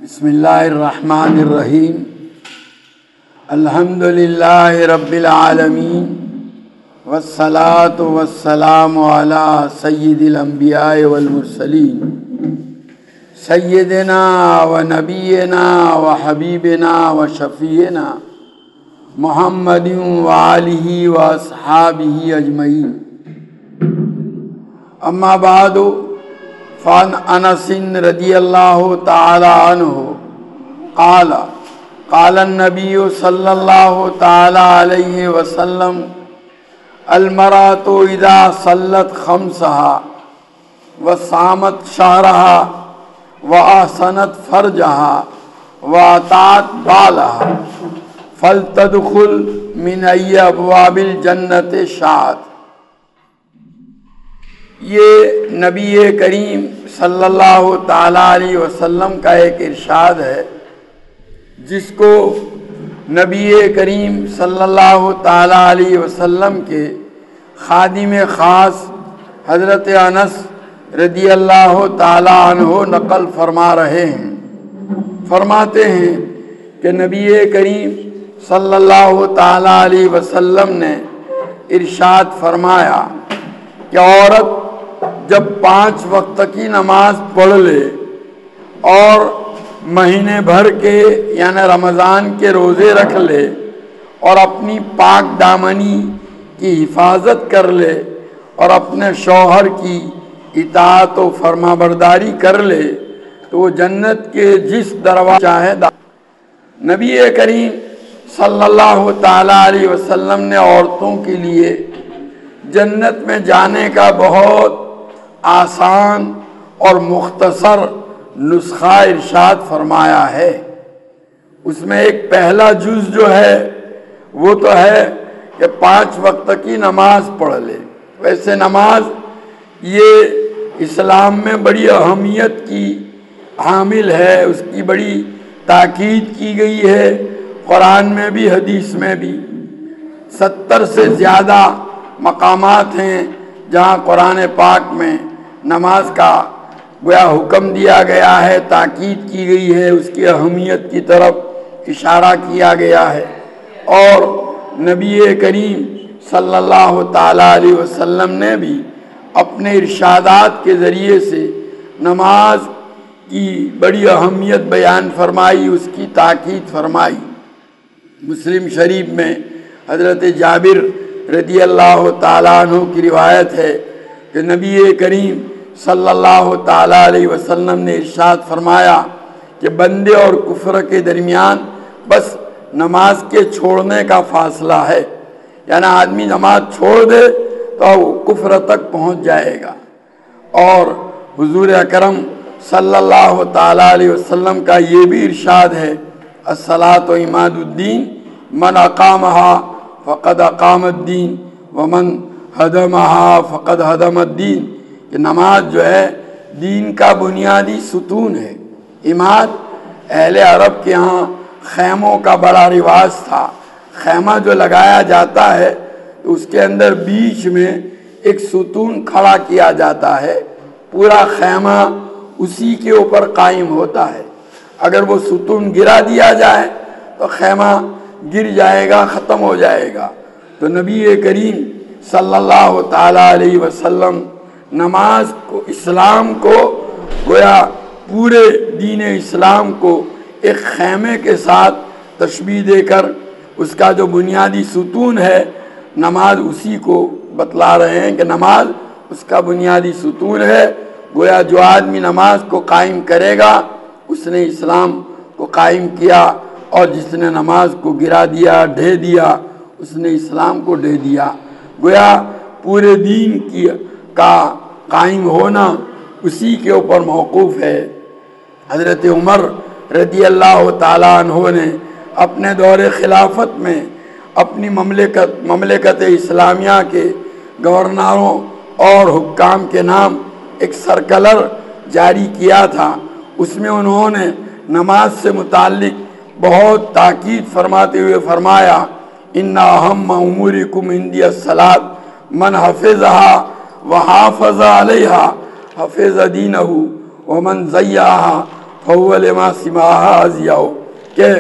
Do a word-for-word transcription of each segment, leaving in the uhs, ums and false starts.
بسم اللہ الرحمن الرحیم الحمد للہ رب العالمین والصلاة والسلام علی سید الانبیاء والمرسلین سیدنا و نبینا و حبیبنا و شفیعنا محمد و آلہ و اصحابہ اجمعین. اما بعد فان انس رضی اللہ تعالی عنہ قال قال النبی صلی اللہ تعالی علیہ وسلم المرأة اذا صلت خمسها وصامت شهرها واحسنت فرجها واطاعت بالها فلتدخل من ای ابواب الجنت شاءت. یہ نبی کریم صلی اللہ تعالیٰ علیہ وسلم کا ایک ارشاد ہے جس کو نبی کریم صلی اللہ تعالیٰ علیہ وسلم کے خادم خاص حضرت انس رضی اللہ تعالیٰ عنہ نقل فرما رہے ہیں. فرماتے ہیں کہ نبی کریم صلی اللہ تعالیٰ علیہ وسلم نے ارشاد فرمایا کہ عورت جب پانچ وقت کی نماز پڑھ لے اور مہینے بھر کے یعنی رمضان کے روزے رکھ لے اور اپنی پاک دامنی کی حفاظت کر لے اور اپنے شوہر کی اطاعت و فرما برداری کر لے تو وہ جنت کے جس دروازے چاہے دا. نبی کریم صلی اللہ تعالیٰ علیہ وسلم نے عورتوں کے لیے جنت میں جانے کا بہت آسان اور مختصر نسخہ ارشاد فرمایا ہے. اس میں ایک پہلا جز جو ہے وہ تو ہے کہ پانچ وقت کی نماز پڑھ لے. ویسے نماز یہ اسلام میں بڑی اہمیت کی حامل ہے، اس کی بڑی تاکید کی گئی ہے قرآن میں بھی حدیث میں بھی. ستر سے زیادہ مقامات ہیں جہاں قرآن پاک میں نماز کا گویا حکم دیا گیا ہے، تاکید کی گئی ہے، اس کی اہمیت کی طرف اشارہ کیا گیا ہے. اور نبی کریم صلی اللہ تعالیٰ علیہ وسلم نے بھی اپنے ارشادات کے ذریعے سے نماز کی بڑی اہمیت بیان فرمائی، اس کی تاکید فرمائی. مسلم شریف میں حضرت جابر رضی اللہ تعالیٰ عنہ کی روایت ہے کہ نبی کریم صلی اللہ تعالیٰ علیہ وسلم نے ارشاد فرمایا کہ بندے اور کفر کے درمیان بس نماز کے چھوڑنے کا فاصلہ ہے. یعنی آدمی نماز چھوڑ دے تو وہ کفر تک پہنچ جائے گا. اور حضور اکرم صلی اللہ تعالیٰ علیہ وسلم کا یہ بھی ارشاد ہے الصلاۃ عماد الدین من اقامها فقد اقام الدین ومن ہدمہا فقد ہدم الدین. کہ نماز جو ہے دین کا بنیادی ستون ہے. عماد اہل عرب کے ہاں خیموں کا بڑا رواج تھا. خیمہ جو لگایا جاتا ہے تو اس کے اندر بیچ میں ایک ستون کھڑا کیا جاتا ہے، پورا خیمہ اسی کے اوپر قائم ہوتا ہے. اگر وہ ستون گرا دیا جائے تو خیمہ گر جائے گا، ختم ہو جائے گا. تو نبی کریم صلی اللہ تعالیٰ علیہ وسلم نماز کو، اسلام کو گویا پورے دین اسلام کو ایک خیمے کے ساتھ تشبیہ دے کر اس کا جو بنیادی ستون ہے نماز اسی کو بتلا رہے ہیں کہ نماز اس کا بنیادی ستون ہے. گویا جو آدمی نماز کو قائم کرے گا اس نے اسلام کو قائم کیا، اور جس نے نماز کو گرا دیا، ڈھے دیا، اس نے اسلام کو ڈھے دیا. گویا پورے دین کی کا قائم ہونا اسی کے اوپر موقوف ہے. حضرت عمر رضی اللہ تعالیٰ عنہ نے اپنے دور خلافت میں اپنی مملکت مملکت اسلامیہ کے گورنروں اور حکام کے نام ایک سرکلر جاری کیا تھا. اس میں انہوں نے نماز سے متعلق بہت تاکید فرماتے ہوئے فرمایا ان اہم امورکم عندی الصلاۃ من حفظها وحافظ علیہا حفظ دینہ ومن ضیعها فول ما سماہا ازیاؤ، کہ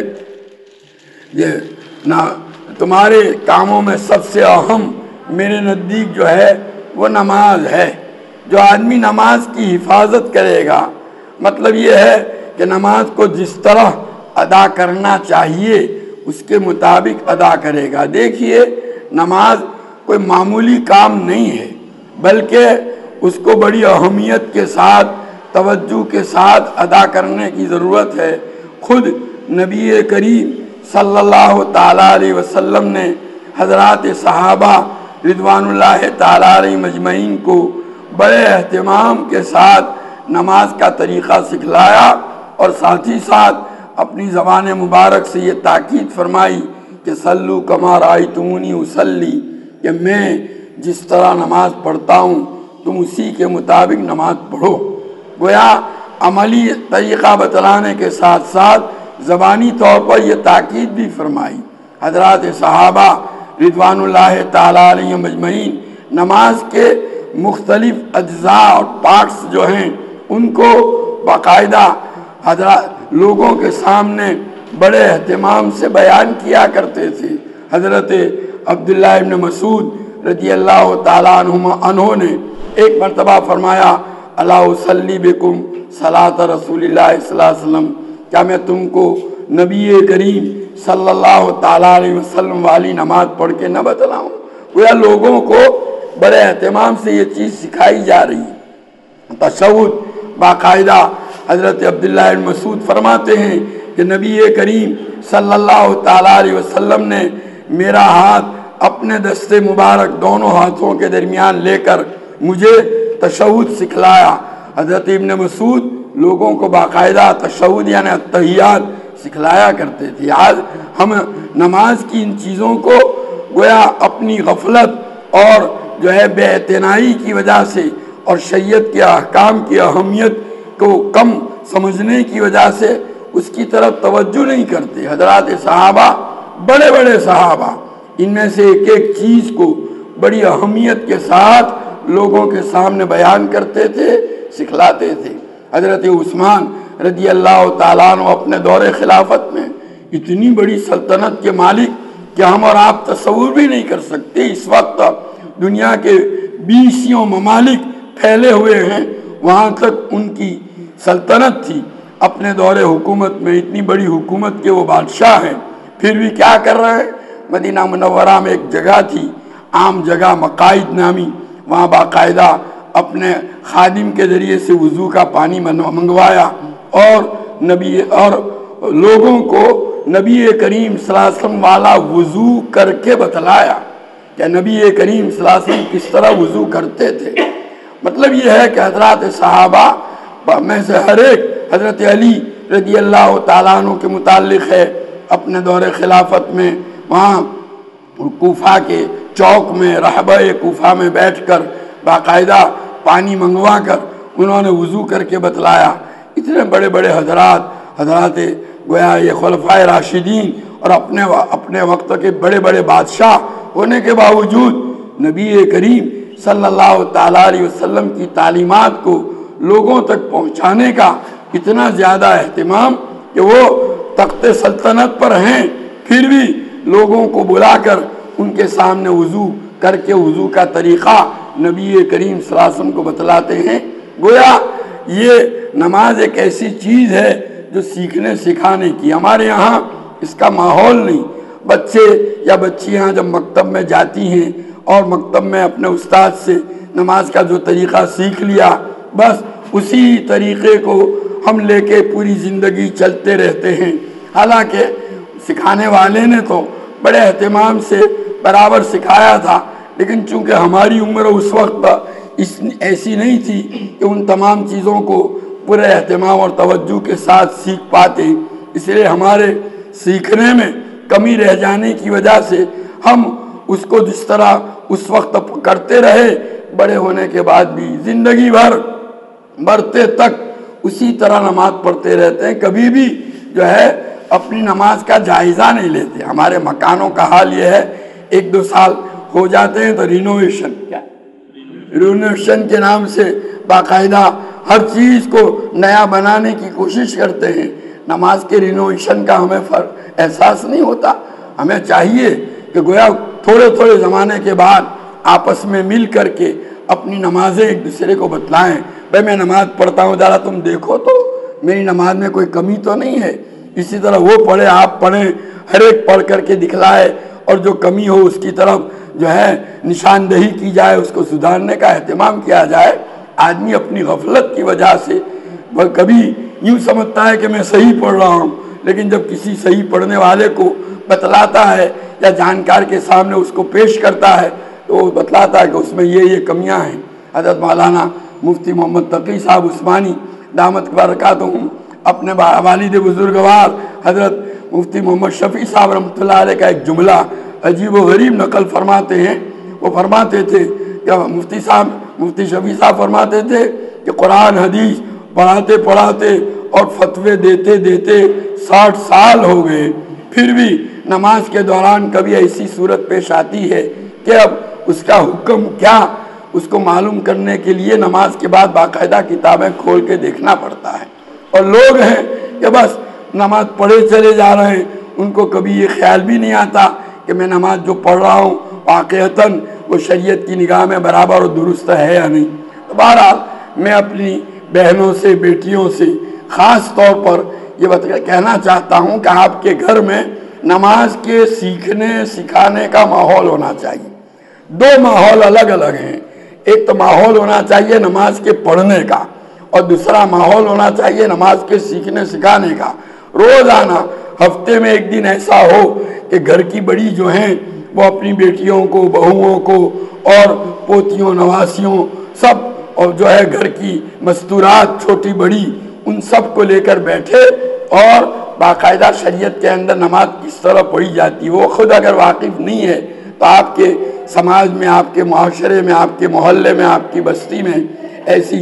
یہ نہ تمہارے کاموں میں سب سے اہم میرے نزدیک جو ہے وہ نماز ہے۔ جو آدمی نماز کی حفاظت کرے گا، مطلب یہ ہے کہ نماز کو جس طرح ادا کرنا چاہیے اس کے مطابق ادا کرے گا۔ دیکھیے نماز کوئی معمولی کام نہیں ہے، بلکہ اس کو بڑی اہمیت کے ساتھ، توجہ کے ساتھ ادا کرنے کی ضرورت ہے۔ خود نبی کریم صلی اللہ تعالیٰ علیہ وسلم نے حضرات صحابہ رضوان اللہ تعالیٰ علیہ مجمعین کو بڑے اہتمام کے ساتھ نماز کا طریقہ سکھلایا، اور ساتھ ہی ساتھ اپنی زبان مبارک سے یہ تاکید فرمائی کہ صلو کما رأیتمونی اصلی، کہ میں جس طرح نماز پڑھتا ہوں تم اسی کے مطابق نماز پڑھو۔ گویا عملی طریقہ بتلانے کے ساتھ ساتھ زبانی طور پر یہ تاکید بھی فرمائی۔ حضرات صحابہ رضوان اللہ تعالیٰ علیہ مجمعین نماز کے مختلف اجزاء اور پارٹس جو ہیں ان کو باقاعدہ حضرات لوگوں کے سامنے بڑے اہتمام سے بیان کیا کرتے تھے۔ حضرت عبداللہ ابن مسعود رضی اللہ تعالیٰ عنہما انہوں نے ایک مرتبہ فرمایا الا اصلی بکم صلاۃ رسول اللہ صلی اللہ علیہ وسلم، کیا میں تم کو نبی کریم صلی اللہ تعالیٰ علیہ وسلم والی نماز پڑھ کے نہ بتلاؤں؟ گویا لوگوں کو بڑے اہتمام سے یہ چیز سکھائی جا رہی ہے۔ تشہد باقاعدہ حضرت عبداللہ بن مسعود فرماتے ہیں کہ نبی کریم صلی اللہ تعالیٰ علیہ وسلم نے میرا ہاتھ اپنے دست مبارک دونوں ہاتھوں کے درمیان لے کر مجھے تشہد سکھلایا۔ حضرت ابن مسعود لوگوں کو باقاعدہ تشہد یعنی التحیات سکھلایا کرتے تھے۔ آج ہم نماز کی ان چیزوں کو گویا اپنی غفلت اور جو ہے بے اعتنائی کی وجہ سے اور شریعت کے احکام کی اہمیت کو کم سمجھنے کی وجہ سے اس کی طرف توجہ نہیں کرتے۔ حضرات صحابہ بڑے بڑے صحابہ ان میں سے ایک ایک چیز کو بڑی اہمیت کے ساتھ لوگوں کے سامنے بیان کرتے تھے، سکھلاتے تھے۔ حضرت عثمان رضی اللہ تعالیٰ عنہ اپنے دور خلافت میں اتنی بڑی سلطنت کے مالک کہ ہم اور آپ تصور بھی نہیں کر سکتے۔ اس وقت دنیا کے بیسیوں ممالک پھیلے ہوئے ہیں، وہاں تک ان کی سلطنت تھی۔ اپنے دور حکومت میں اتنی بڑی حکومت کے وہ بادشاہ ہیں، پھر بھی کیا کر رہے ہیں؟ مدینہ منورہ میں ایک جگہ تھی عام جگہ مقاعد نامی، وہاں باقاعدہ اپنے خادم کے ذریعے سے وضو کا پانی منگوایا اور نبی اور لوگوں کو نبی کریم صلی اللہ علیہ وسلم والا وضو کر کے بتلایا کہ نبی کریم صلی اللہ علیہ وسلم کس طرح وضو کرتے تھے۔ مطلب یہ ہے کہ حضرات صحابہ میں سے ہر ایک حضرت علی رضی اللہ تعالیٰ عنہ کے متعلق ہے، اپنے دور خلافت میں وہاں کوفہ کے چوک میں رہبہ کوفہ میں بیٹھ کر باقاعدہ پانی منگوا کر انہوں نے وضو کر کے بتلایا۔ اتنے بڑے بڑے حضرات حضرات گویا یہ خلفائے راشدین اور اپنے اپنے وقت کے بڑے بڑے بادشاہ ہونے کے باوجود نبی کریم صلی اللہ تعالیٰ علیہ وسلم کی تعلیمات کو لوگوں تک پہنچانے کا اتنا زیادہ اہتمام کہ وہ تخت سلطنت پر ہیں، پھر بھی لوگوں کو بلا کر ان کے سامنے وضو کر کے وضو کا طریقہ نبی کریم صلی اللہ علیہ وسلم کو بتلاتے ہیں۔ گویا یہ نماز ایک ایسی چیز ہے جو سیکھنے سکھانے کی، ہمارے یہاں اس کا ماحول نہیں۔ بچے یا بچیاں جب مکتب میں جاتی ہیں اور مکتب میں اپنے استاد سے نماز کا جو طریقہ سیکھ لیا، بس اسی طریقے کو ہم لے کے پوری زندگی چلتے رہتے ہیں۔ حالانکہ سکھانے والے نے تو بڑے اہتمام سے برابر سکھایا تھا، لیکن چونکہ ہماری عمر اس وقت اس ایسی نہیں تھی کہ ان تمام چیزوں کو پورے اہتمام اور توجہ کے ساتھ سیکھ پاتے، اس لیے ہمارے سیکھنے میں کمی رہ جانے کی وجہ سے ہم اس کو جس طرح اس وقت کرتے رہے، بڑے ہونے کے بعد بھی زندگی بھر مرتے تک اسی طرح نماز پڑھتے رہتے ہیں، کبھی بھی جو ہے اپنی نماز کا جائزہ نہیں لیتے۔ ہمارے مکانوں کا حال یہ ہے، ایک دو سال ہو جاتے ہیں تو رینوویشن کیا رینوویشن کے نام سے باقاعدہ ہر چیز کو نیا بنانے کی کوشش کرتے ہیں۔ نماز کے رینوویشن کا ہمیں فرق احساس نہیں ہوتا۔ ہمیں چاہیے کہ گویا تھوڑے تھوڑے زمانے کے بعد آپس میں مل کر کے اپنی نمازیں ایک دوسرے کو بتلائیں۔ بھائی میں نماز پڑھتا ہوں، ذرا تم دیکھو تو میری نماز میں کوئی کمی تو نہیں ہے۔ اسی طرح وہ پڑھے، آپ پڑھیں، ہر ایک پڑھ کر کے دکھلائے، اور جو کمی ہو اس کی طرف جو ہے نشاندہی کی جائے، اس کو سدھارنے کا اہتمام کیا جائے۔ آدمی اپنی غفلت کی وجہ سے وہ کبھی یوں سمجھتا ہے کہ میں صحیح پڑھ رہا ہوں، لیکن جب کسی صحیح پڑھنے والے کو بتلاتا ہے یا جانکار کے سامنے اس کو پیش کرتا ہے تو وہ بتلاتا ہے کہ اس میں یہ یہ کمیاں ہیں۔ حضرت مولانا مفتی محمد تقی صاحب عثمانی دامت برکاتہم اپنے والد بزرگوار حضرت مفتی محمد شفیع صاحب رحمۃ اللہ علیہ کا ایک جملہ عجیب و غریب نقل فرماتے ہیں۔ وہ فرماتے تھے کہ مفتی صاحب مفتی شفیع صاحب فرماتے تھے کہ قرآن حدیث پڑھاتے پڑھاتے اور فتوے دیتے دیتے ساٹھ سال ہو گئے، پھر بھی نماز کے دوران کبھی ایسی صورت پیش آتی ہے کہ اب اس کا حکم کیا، اس کو معلوم کرنے کے لیے نماز کے بعد باقاعدہ کتابیں کھول کے دیکھنا پڑتا ہے۔ اور لوگ ہیں کہ بس نماز پڑھے چلے جا رہے ہیں، ان کو کبھی یہ خیال بھی نہیں آتا کہ میں نماز جو پڑھ رہا ہوں واقعتاً وہ شریعت کی نگاہ میں برابر اور درست ہے یا نہیں۔ تو بہرحال میں اپنی بہنوں سے، بیٹیوں سے خاص طور پر یہ کہنا چاہتا ہوں کہ آپ کے گھر میں نماز کے سیکھنے سکھانے کا ماحول ہونا چاہیے۔ دو ماحول الگ الگ ہیں، ایک تو ماحول ہونا چاہیے نماز کے پڑھنے کا، اور دوسرا ماحول ہونا چاہیے نماز کے سیکھنے سکھانے کا۔ روزانہ ہفتے میں ایک دن ایسا ہو کہ گھر کی بڑی جو ہیں وہ اپنی بیٹیوں کو، بہوؤں کو اور پوتیوں نواسیوں سب، اور جو ہے گھر کی مستورات چھوٹی بڑی، ان سب کو لے کر بیٹھے اور باقاعدہ شریعت کے اندر نماز کس طرح پڑھی جاتی، وہ خود اگر واقف نہیں ہے تو آپ کے سماج میں، آپ کے معاشرے میں، آپ کے محلے میں، آپ کی بستی میں ایسی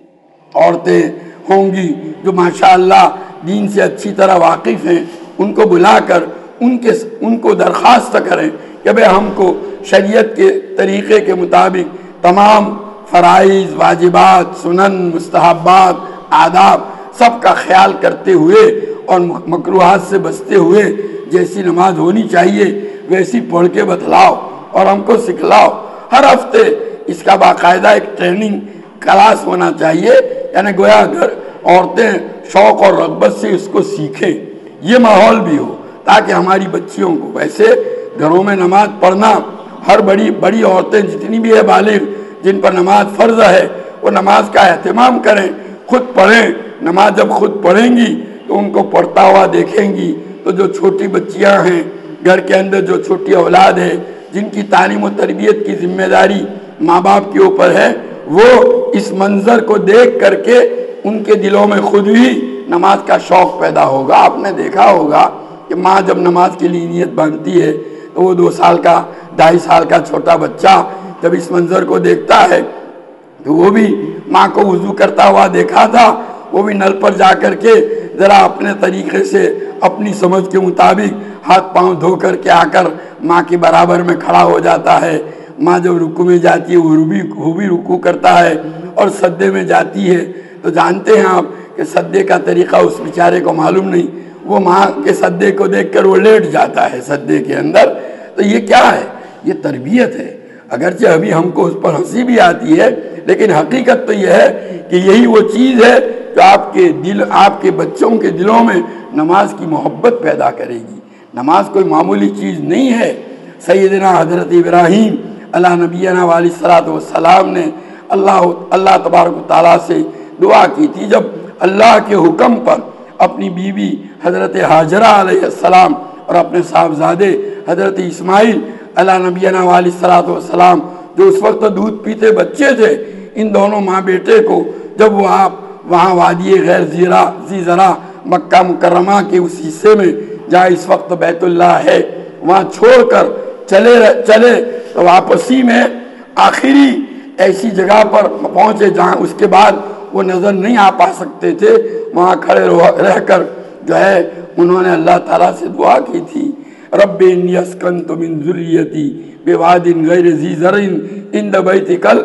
عورتیں ہوں گی جو ماشاءاللہ دین سے اچھی طرح واقف ہیں، ان کو بلا کر ان کے ان کو درخواست کریں کہ بھئی ہم کو شریعت کے طریقے کے مطابق تمام فرائض، واجبات، سنن، مستحبات، آداب سب کا خیال کرتے ہوئے اور مکروہات سے بچتے ہوئے جیسی نماز ہونی چاہیے ویسی پڑھ کے بتلاؤ اور ہم کو سکھلاؤ۔ ہر ہفتے اس کا باقاعدہ ایک ٹریننگ کلاس ہونا چاہیے، یعنی گویا گھر عورتیں شوق اور رغبت سے اس کو سیکھیں، یہ ماحول بھی ہو تاکہ ہماری بچیوں کو، ویسے گھروں میں نماز پڑھنا ہر بڑی بڑی عورتیں جتنی بھی ہے بالغ جن پر نماز فرض ہے وہ نماز کا اہتمام کریں، خود پڑھیں۔ نماز جب خود پڑھیں گی تو ان کو پڑھتا ہوا دیکھیں گی تو جو چھوٹی بچیاں ہیں گھر کے اندر، جو چھوٹی اولاد ہے جن کی تعلیم و تربیت کی ذمہ داری ماں باپ کے اوپر ہے، وہ اس منظر کو دیکھ کر کے ان کے دلوں میں خود ہی نماز کا شوق پیدا ہوگا۔ آپ نے دیکھا ہوگا کہ ماں جب نماز کے لیے نیت باندھتی ہے تو وہ دو سال کا، ڈھائی سال کا چھوٹا بچہ جب اس منظر کو دیکھتا ہے تو وہ بھی ماں کو وضو کرتا ہوا دیکھا تھا، وہ بھی نل پر جا کر کے ذرا اپنے طریقے سے اپنی سمجھ کے مطابق ہاتھ پاؤں دھو کر کے آ کر ماں کے برابر میں کھڑا ہو جاتا ہے۔ ماں جب رکوع میں جاتی ہے وہ بھی وہ بھی رکوع کرتا ہے، اور سجدے میں جاتی ہے تو جانتے ہیں آپ کہ سجدے کا طریقہ اس بیچارے کو معلوم نہیں، وہ ماں کے سجدے کو دیکھ کر وہ لیٹ جاتا ہے سجدے کے اندر۔ تو یہ کیا ہے؟ یہ تربیت ہے۔ اگرچہ ابھی ہم کو اس پر ہنسی بھی آتی ہے، لیکن حقیقت تو یہ ہے کہ یہی وہ چیز ہے جو آپ کے دل، آپ کے بچوں کے دلوں میں نماز کی محبت پیدا کرے گی۔ نماز کوئی معمولی چیز نہیں ہے۔ سیدنا حضرت ابراہیم علیہ نبینا علیہ الصلوۃ والسلام نے اللہ اللہ تبارک و تعالیٰ سے دعا کی تھی جب اللہ کے حکم پر اپنی بیوی حضرت ہاجرہ علیہ السلام اور اپنے صاحبزادے حضرت اسماعیل علیہ نبینا علیہ الصلوۃ والسلام جو اس وقت دودھ پیتے بچے تھے، ان دونوں ماں بیٹے کو جب وہ آپ وہاں وادی غیر زیرہ زی زرع مکہ مکرمہ کے اس حصے میں جہاں اس وقت بیت اللہ ہے وہاں چھوڑ کر چلے چلے تو واپسی میں آخری ایسی جگہ پر پہنچے جہاں اس کے بعد وہ نظر نہیں آ پا سکتے تھے، وہاں کھڑے رہ کر جو ہے انہوں نے اللہ تعالیٰ سے دعا کی تھی، رب انی اسکنت من ذریتی بواد غیر ذی زرع عند بیتک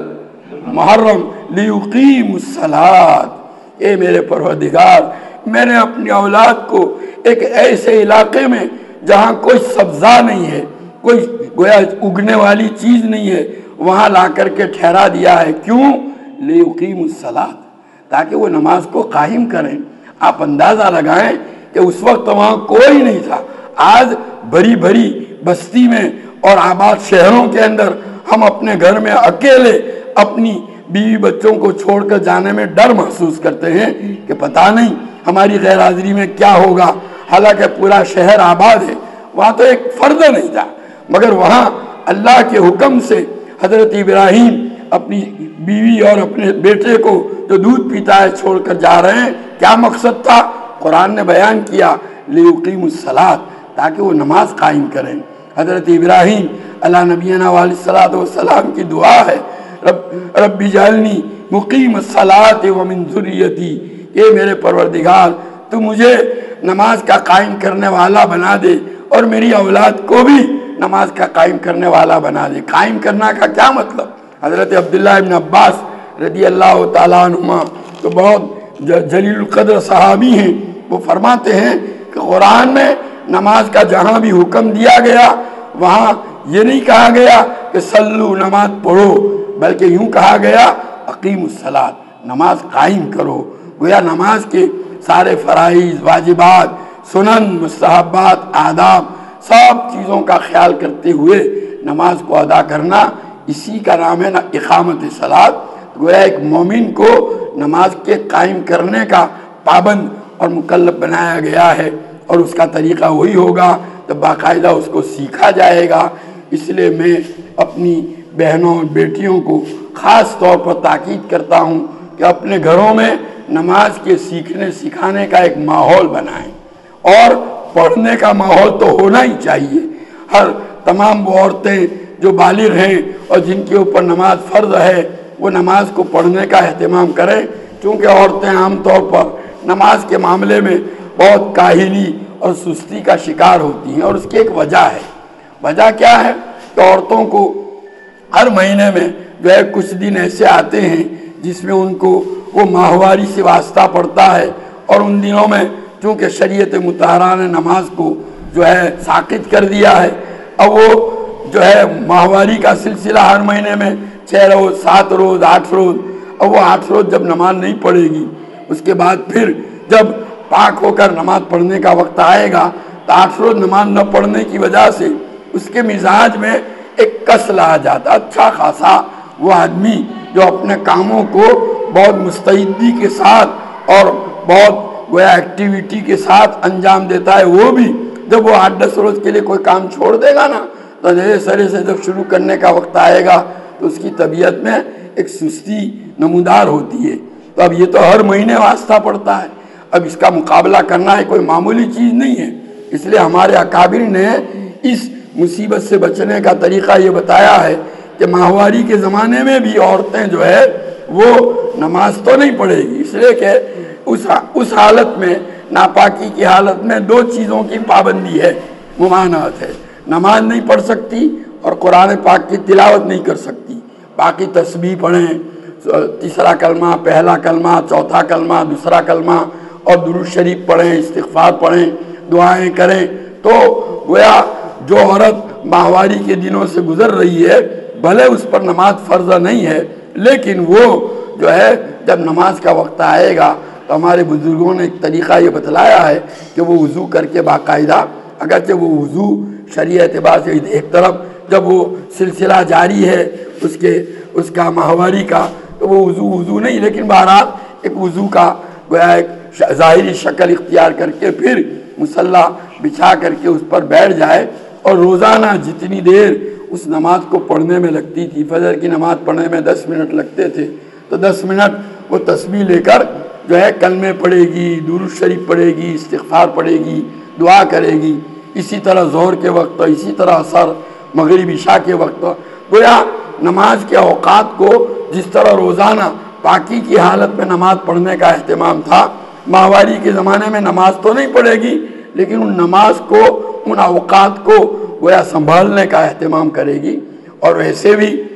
محرم لیقیم الصلاۃ، اے میرے پروردگار میں نے اپنی اولاد کو ایک ایسے علاقے میں جہاں کوئی سبزہ نہیں ہے، کوئی گویا اگنے والی چیز نہیں ہے، وہاں لا کر کے ٹھہرا دیا ہے۔ کیوں؟ لیقیم الصلاۃ، تاکہ وہ نماز کو قائم کریں۔ آپ اندازہ لگائیں کہ اس وقت وہاں کوئی نہیں تھا، آج بڑی بڑی بستی میں اور آباد شہروں کے اندر ہم اپنے گھر میں اکیلے اپنی بیوی بچوں کو چھوڑ کر جانے میں ڈر محسوس کرتے ہیں کہ پتہ نہیں ہماری غیر حاضری میں کیا ہوگا، حالانکہ پورا شہر آباد ہے۔ وہاں تو ایک فرد نہیں تھا، مگر وہاں اللہ کے حکم سے حضرت ابراہیم اپنی بیوی اور اپنے بیٹے کو جو دودھ پیتا ہے چھوڑ کر جا رہے ہیں۔ کیا مقصد تھا؟ قرآن نے بیان کیا، لیقیم الصلاۃ، تاکہ وہ نماز قائم کریں۔ حضرت ابراہیم علیہ نبینا علیہ الصلوۃ والسلام کی دعا ہے، رب رب اجعلنی مقیم الصلاۃ ومن ذریتی، اے میرے پروردگار تو مجھے نماز کا قائم کرنے والا بنا دے اور میری اولاد کو بھی نماز کا قائم کرنے والا بنا دے۔ قائم کرنا کا کیا مطلب؟ حضرت عبداللہ ابن عباس رضی اللہ تعالیٰ عنہما تو بہت جلیل القدر صحابی ہیں، وہ فرماتے ہیں کہ قرآن میں نماز کا جہاں بھی حکم دیا گیا وہاں یہ نہیں کہا گیا کہ صلو نماز پڑھو، بلکہ یوں کہا گیا اقیم الصلاۃ، نماز قائم کرو۔ گویا نماز کے سارے فرائض، واجبات، سنن، مستحبات، آداب، سب چیزوں کا خیال کرتے ہوئے نماز کو ادا کرنا، اسی کا نام ہے نا اقامت صلاۃ۔ گویا ایک مومن کو نماز کے قائم کرنے کا پابند اور مکلف بنایا گیا ہے، اور اس کا طریقہ وہی ہوگا تو باقاعدہ اس کو سیکھا جائے گا۔ اس لیے میں اپنی بہنوں اور بیٹیوں کو خاص طور پر تاکید کرتا ہوں کہ اپنے گھروں میں نماز کے سیکھنے سکھانے کا ایک ماحول بنائیں، اور پڑھنے کا ماحول تو ہونا ہی چاہیے۔ ہر تمام وہ عورتیں جو بالغ ہیں اور جن کے اوپر نماز فرض ہے وہ نماز کو پڑھنے کا اہتمام کریں، چونکہ عورتیں عام طور پر نماز کے معاملے میں بہت کاہلی اور سستی کا شکار ہوتی ہیں، اور اس کی ایک وجہ ہے۔ وجہ کیا ہے کہ عورتوں کو ہر مہینے میں جو ہے کچھ دن ایسے آتے ہیں جس میں ان کو وہ ماہواری سے واسطہ پڑتا ہے، اور ان دنوں میں چونکہ شریعت مطہرہ نے نماز کو جو ہے ساقط کر دیا ہے، اب وہ جو ہے ماہواری کا سلسلہ ہر مہینے میں چھ روز، سات روز، آٹھ روز، اب وہ آٹھ روز جب نماز نہیں پڑھے گی، اس کے بعد پھر جب پاک ہو کر نماز پڑھنے کا وقت آئے گا تو آٹھ روز نماز نہ پڑھنے کی وجہ سے اس کے مزاج میں ایک کسل آ جاتا۔ اچھا خاصا وہ آدمی جو اپنے کاموں کو بہت مستعدی کے ساتھ اور بہت گویا ایکٹیویٹی کے ساتھ انجام دیتا ہے، وہ بھی جب وہ آٹھ دس روز کے لیے کوئی کام چھوڑ دے گا نا تو نئے سرے سے جب شروع کرنے کا وقت آئے گا تو اس کی طبیعت میں ایک سستی نمودار ہوتی ہے۔ تو اب یہ تو ہر مہینے واسطہ پڑتا ہے، اب اس کا مقابلہ کرنا ہے کوئی معمولی چیز نہیں ہے۔ اس لیے ہمارے اکابر نے اس مصیبت سے بچنے کا طریقہ یہ بتایا ہے کہ ماہواری کے زمانے میں بھی عورتیں جو ہے وہ نماز تو نہیں پڑھے گی، اس لیے کہ اس اس حالت میں، ناپاکی کی حالت میں دو چیزوں کی پابندی ہے، ممانعت ہے، نماز نہیں پڑھ سکتی اور قرآن پاک کی تلاوت نہیں کر سکتی۔ باقی تسبیح پڑھیں، تیسرا کلمہ، پہلا کلمہ، چوتھا کلمہ، دوسرا کلمہ، اور درود شریف پڑھیں، استغفار پڑھیں، دعائیں کریں، تو گویا جو عورت ماہواری کے دنوں سے گزر رہی ہے بھلے اس پر نماز فرض نہیں ہے، لیکن وہ جو ہے جب نماز کا وقت آئے گا تو ہمارے بزرگوں نے ایک طریقہ یہ بتلایا ہے کہ وہ وضو کر کے باقاعدہ، اگرچہ وہ وضو شرعی اعتبار سے ایک طرف جب وہ سلسلہ جاری ہے اس کے اس کا ماہواری کا تو وہ وضو وضو نہیں، لیکن بہرحال ایک وضو کا گویا ایک ظاہری شکل اختیار کر کے پھر مصلی بچھا کر کے اس پر بیٹھ جائے، اور روزانہ جتنی دیر اس نماز کو پڑھنے میں لگتی تھی، فجر کی نماز پڑھنے میں دس منٹ لگتے تھے، تو دس منٹ وہ تسبیح لے کر جو ہے کلمے پڑھے گی، درود شریف پڑھے گی، استغفار پڑھے گی، دعا کرے گی۔ اسی طرح ظہر کے وقت، اسی طرح عصر، مغرب، عشاء کے وقت، گویا نماز کے اوقات کو جس طرح روزانہ پاکی کی حالت میں نماز پڑھنے کا اہتمام تھا، ماہواری کے زمانے میں نماز تو نہیں پڑھے گی لیکن ان نماز کو، ان اوقات کو گویا سنبھالنے کا اہتمام کرے گی۔ اور ویسے بھی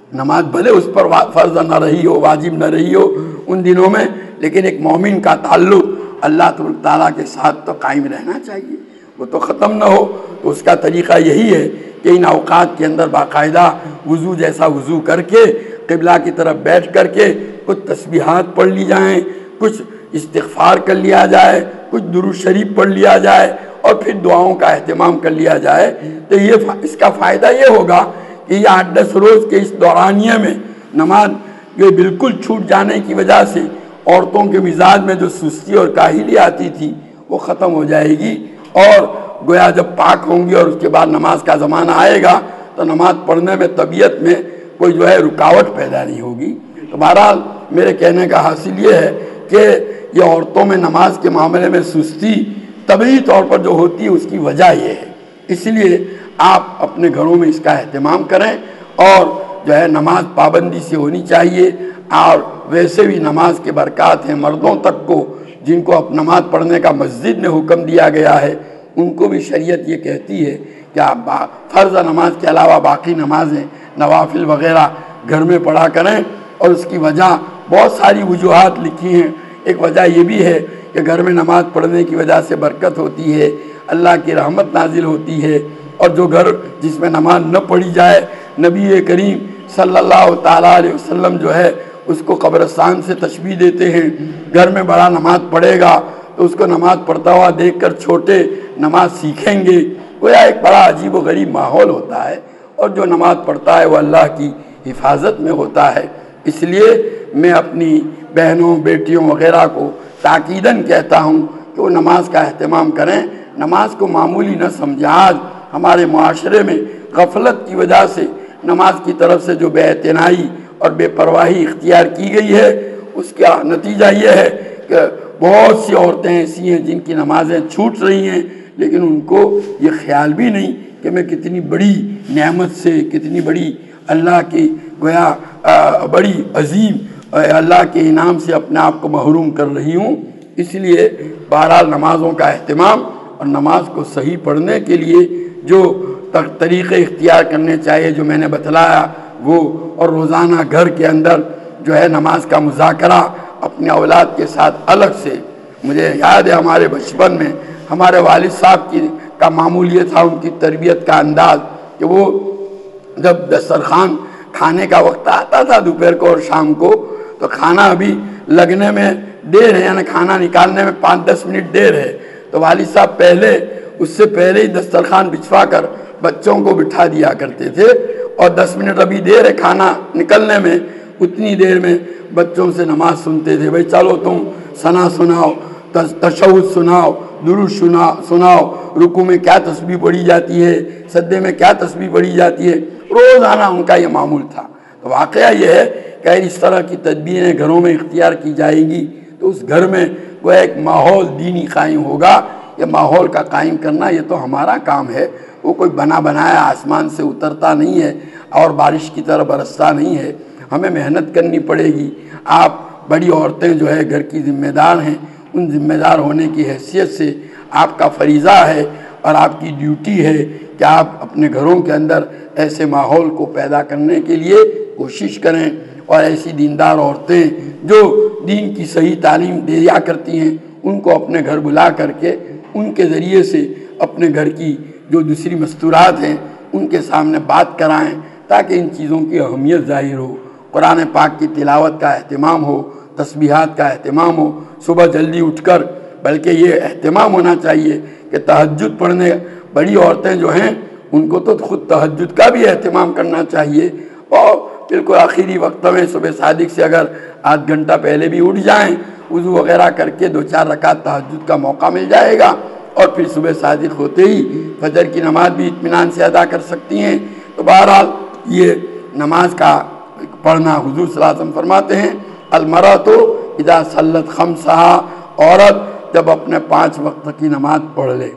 نماز بھلے اس پر فرض نہ رہی ہو، واجب نہ رہی ہو ان دنوں میں، لیکن ایک مومن کا تعلق اللہ تعالیٰ کے ساتھ تو قائم رہنا چاہیے، وہ تو ختم نہ ہو۔ تو اس کا طریقہ یہی ہے کہ ان اوقات کے اندر باقاعدہ وضو جیسا وضو کر کے قبلہ کی طرف بیٹھ کر کے کچھ تسبیحات پڑھ لی جائیں، کچھ استغفار کر لیا جائے، کچھ درود شریف پڑھ لیا جائے اور پھر دعاؤں کا اہتمام کر لیا جائے۔ تو یہ اس کا فائدہ یہ ہوگا کہ یہ آٹھ دس روز کے اس دورانیے میں نماز یہ بالکل چھوٹ جانے کی وجہ سے عورتوں کے مزاج میں جو سستی اور کاہلی آتی تھی وہ ختم ہو جائے گی، اور گویا جب پاک ہوں گی اور اس کے بعد نماز کا زمانہ آئے گا تو نماز پڑھنے میں طبیعت میں کوئی جو ہے رکاوٹ پیدا نہیں ہوگی۔ تو بہرحال میرے کہنے کا حاصل یہ ہے کہ یہ عورتوں میں نماز کے معاملے میں سستی طبعی طور پر جو ہوتی ہے اس کی وجہ یہ ہے، اس لیے آپ اپنے گھروں میں اس کا اہتمام کریں، اور جو ہے نماز پابندی سے ہونی چاہیے، اور ویسے بھی نماز کے برکات ہیں مردوں تک کو جن کو اب نماز پڑھنے کا مسجد میں حکم دیا گیا ہے، ان کو بھی شریعت یہ کہتی ہے کہ آپ فرض نماز کے علاوہ باقی نمازیں نوافل وغیرہ گھر میں پڑھا کریں، اور اس کی وجہ بہت ساری وجوہات لکھی ہیں۔ ایک وجہ یہ بھی ہے کہ گھر میں نماز پڑھنے کی وجہ سے برکت ہوتی ہے، اللہ کی رحمت نازل ہوتی ہے، اور جو گھر جس میں نماز نہ پڑھی جائے نبی کریم صلی اللہ تعالیٰ علیہ وسلم جو ہے اس کو قبرستان سے تشبیہ دیتے ہیں۔ گھر میں بڑا نماز پڑھے گا تو اس کو نماز پڑھتا ہوا دیکھ کر چھوٹے نماز سیکھیں گے، گویا ایک بڑا عجیب و غریب ماحول ہوتا ہے، اور جو نماز پڑھتا ہے وہ اللہ کی حفاظت میں ہوتا ہے۔ اس لیے میں اپنی بہنوں بیٹیوں وغیرہ کو تاکیداً کہتا ہوں کہ وہ نماز کا اہتمام کریں، نماز کو معمولی نہ سمجھیں۔ آج ہمارے معاشرے میں غفلت کی وجہ سے نماز کی طرف سے جو بے اعتنائی اور بے پرواہی اختیار کی گئی ہے، اس کا نتیجہ یہ ہے کہ بہت سی عورتیں ایسی ہیں جن کی نمازیں چھوٹ رہی ہیں، لیکن ان کو یہ خیال بھی نہیں کہ میں کتنی بڑی نعمت سے، کتنی بڑی اللہ کی گویا بڑی عظیم اللہ کے انعام سے اپنے آپ کو محروم کر رہی ہوں۔ اس لیے بہرحال نمازوں کا اہتمام اور نماز کو صحیح پڑھنے کے لیے جو طریقے اختیار کرنے چاہیے جو میں نے بتلایا وہ، اور روزانہ گھر کے اندر جو ہے نماز کا مذاکرہ اپنے اولاد کے ساتھ الگ سے۔ مجھے یاد ہے ہمارے بچپن میں ہمارے والد صاحب کی کا معمول یہ تھا، ان کی تربیت کا انداز، کہ وہ جب دسترخوان کھانے کا وقت آتا تھا دوپہر کو اور شام کو، تو کھانا ابھی لگنے میں دیر ہے، یعنی کھانا نکالنے میں پانچ دس منٹ دیر ہے، تو والد صاحب پہلے اس سے پہلے ہی دسترخوان بچھوا کر بچوں کو بٹھا دیا کرتے تھے، اور دس منٹ ابھی دیر ہے کھانا نکلنے میں، اتنی دیر میں بچوں سے نماز سنتے تھے۔ بھئی چلو تم ثنا سناؤ، تشہد سناؤ، درود سناؤ، رکوع میں کیا تسبیح پڑھی جاتی ہے، سجدے میں کیا تسبیح پڑھی جاتی ہے، روزانہ ان کا یہ معمول تھا۔ تو واقعہ یہ ہے کہ اس طرح کی تدبیریں گھروں میں اختیار کی جائیں گی تو اس گھر میں کوئی ایک ماحول دینی قائم ہوگا۔ یہ ماحول کا قائم کرنا یہ تو ہمارا کام ہے، وہ کوئی بنا بنایا آسمان سے اترتا نہیں ہے اور بارش کی طرح برستا نہیں ہے، ہمیں محنت کرنی پڑے گی۔ آپ بڑی عورتیں جو ہے گھر کی ذمہ دار ہیں، ان ذمہ دار ہونے کی حیثیت سے آپ کا فریضہ ہے اور آپ کی ڈیوٹی ہے کہ آپ اپنے گھروں کے اندر ایسے ماحول کو پیدا کرنے کے لیے کوشش کریں، اور ایسی دیندار عورتیں جو دین کی صحیح تعلیم دیا کرتی ہیں ان کو اپنے گھر بلا کر کے ان کے ذریعے سے اپنے گھر کی جو دوسری مستورات ہیں ان کے سامنے بات کرائیں تاکہ ان چیزوں کی اہمیت ظاہر ہو، قرآن پاک کی تلاوت کا اہتمام ہو، تسبیحات کا اہتمام ہو، صبح جلدی اٹھ کر، بلکہ یہ اہتمام ہونا چاہیے کہ تہجد پڑھنے بڑی عورتیں جو ہیں ان کو تو خود تہجد کا بھی اہتمام کرنا چاہیے، اور بالکل آخری وقت میں صبح صادق سے اگر آدھ گھنٹہ پہلے بھی اٹھ جائیں، وضو وغیرہ کر کے دو چار رکعت تہجد کا موقع مل جائے گا، اور پھر صبح صادق ہوتے ہی فجر کی نماز بھی اطمینان سے ادا کر سکتی ہیں۔ تو بہرحال یہ نماز کا پڑھنا حضور صلی اللہ علیہ وسلم فرماتے ہیں المرأۃ اذا صلت خمسہا، عورت جب اپنے پانچ وقت کی نماز پڑھ لے۔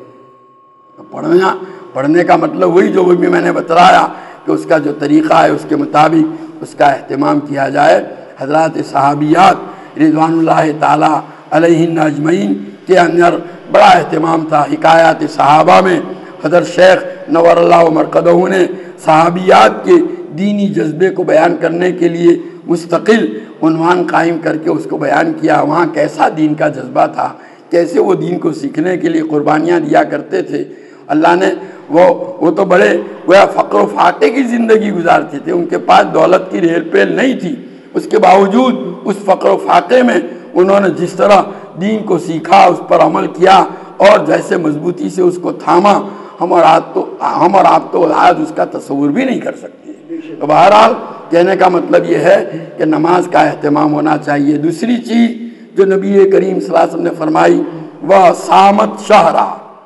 پڑھنا پڑھنے کا مطلب وہی جو بھی میں نے بتلایا کہ اس کا جو طریقہ ہے اس کے مطابق اس کا اہتمام کیا جائے۔ حضرات صحابیات رضوان اللہ تعالیٰ علیہن اجمعین کے اندر بڑا اہتمام تھا۔ حکایات صحابہ میں حضرت شیخ نور اللہ مرقدہ نے صحابیات کے دینی جذبے کو بیان کرنے کے لیے مستقل عنوان قائم کر کے اس کو بیان کیا۔ وہاں کیسا دین کا جذبہ تھا، کیسے وہ دین کو سیکھنے کے لیے قربانیاں دیا کرتے تھے۔ اللہ نے وہ وہ تو بڑے گویا فقر و فاقے کی زندگی گزارتے تھے، ان کے پاس دولت کی ریل پیل نہیں تھی، اس کے باوجود اس فقر و فاقے میں انہوں نے جس طرح دین کو سیکھا، اس پر عمل کیا اور جیسے مضبوطی سے اس کو تھاما، ہم اور آپ تو ہم اور آپ تو آج اس کا تصور بھی نہیں کر سکتے۔ تو بہرحال کہنے کا مطلب یہ ہے کہ نماز کا اہتمام ہونا چاہیے۔ دوسری چیز جو نبی کریم صلی اللہ علیہ وسلم نے فرمائی وہ صامت شہرا،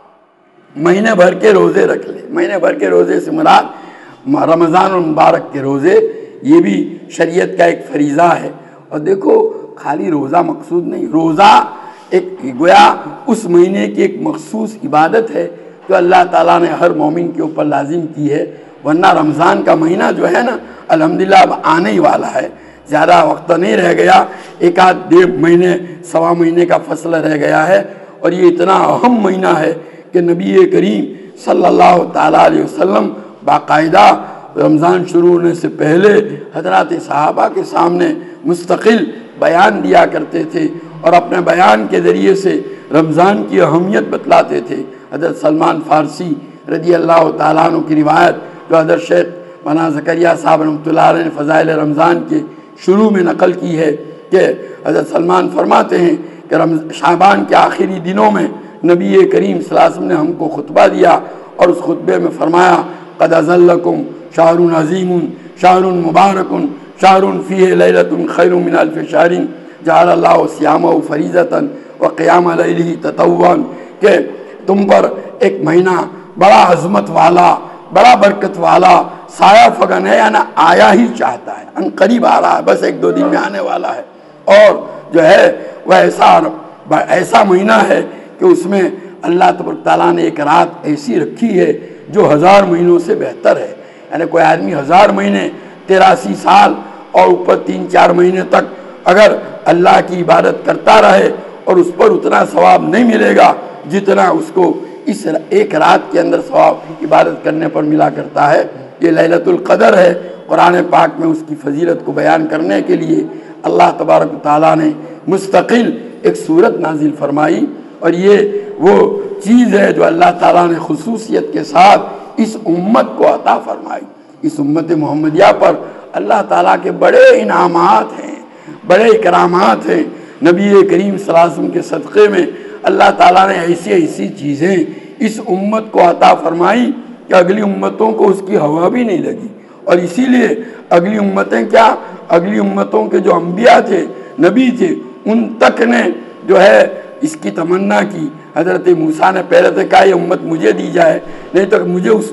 مہینے بھر کے روزے رکھ لے۔ مہینے بھر کے روزے سے مراد رمضان المبارک کے روزے، یہ بھی شریعت کا ایک فریضہ ہے۔ اور دیکھو خالی روزہ مقصود نہیں، روزہ ایک گویا اس مہینے کی ایک مخصوص عبادت ہے جو اللہ تعالیٰ نے ہر مومن کے اوپر لازم کی ہے۔ ورنہ رمضان کا مہینہ جو ہے نا الحمدللہ اب آنے ہی والا ہے، زیادہ وقت نہیں رہ گیا، ایک آدھ ڈیڑھ مہینے سوا مہینے کا فاصلہ رہ گیا ہے، اور یہ اتنا اہم مہینہ ہے کہ نبی کریم صلی اللہ تعالیٰ علیہ وسلم باقاعدہ رمضان شروع ہونے سے پہلے حضرات صحابہ کے سامنے مستقل بیان دیا کرتے تھے اور اپنے بیان کے ذریعے سے رمضان کی اہمیت بتلاتے تھے۔ حضرت سلمان فارسی رضی اللہ تعالیٰ عنہ کی روایت جو حضرت شیخ مولانا زکریا صاحب رحمۃ اللہ علیہ نے فضائل رمضان کے شروع میں نقل کی ہے کہ حضرت سلمان فرماتے ہیں کہ شعبان کے آخری دنوں میں نبی کریم صلی اللہ علیہ وسلم نے ہم کو خطبہ دیا اور اس خطبے میں فرمایا قد اظلکم شہر عظیم شہر مبارک شہر فیہ لیلۃ خیر من الف شہر جعل اللہ صیامہ فریضۃ وقیام لیلہ تطوعا، کہ تم پر ایک مہینہ بڑا عظمت والا، بڑا برکت والا سایہ فگن ہے، یعنی آیا ہی چاہتا ہے، ان قریب آ رہا ہے، بس ایک دو دن میں آنے والا ہے، اور جو ہے وہ ایسا ایسا مہینہ ہے کہ اس میں اللہ تبارک تعالیٰ نے ایک رات ایسی رکھی ہے جو ہزار مہینوں سے بہتر ہے۔ یعنی کوئی آدمی ہزار مہینے تراسی سال اور اوپر تین چار مہینے تک اگر اللہ کی عبادت کرتا رہے اور اس پر اتنا ثواب نہیں ملے گا جتنا اس کو اس ایک رات کے اندر ثواب عبادت کرنے پر ملا کرتا ہے۔ یہ لیلۃ القدر ہے۔ قرآن پاک میں اس کی فضیلت کو بیان کرنے کے لیے اللہ تبارک و تعالیٰ نے مستقل ایک سورت نازل فرمائی، اور یہ وہ چیز ہے جو اللہ تعالیٰ نے خصوصیت کے ساتھ اس امت کو عطا فرمائی۔ اس امت محمدیہ پر اللہ تعالیٰ کے بڑے انعامات ہیں، بڑے اکرامات ہیں۔ نبی کریم صلی اللہ علیہ وسلم کے صدقے میں اللہ تعالیٰ نے ایسی ایسی چیزیں اس امت کو عطا فرمائی کہ اگلی امتوں کو اس کی ہوا بھی نہیں لگی، اور اسی لیے اگلی امتیں کیا، اگلی امتوں کے جو انبیاء تھے، نبی تھے، ان تک نے جو ہے اس کی تمنا کی۔ حضرت موسیٰ نے پہلے تو کہا یہ امت مجھے دی جائے، نہیں تو مجھے اس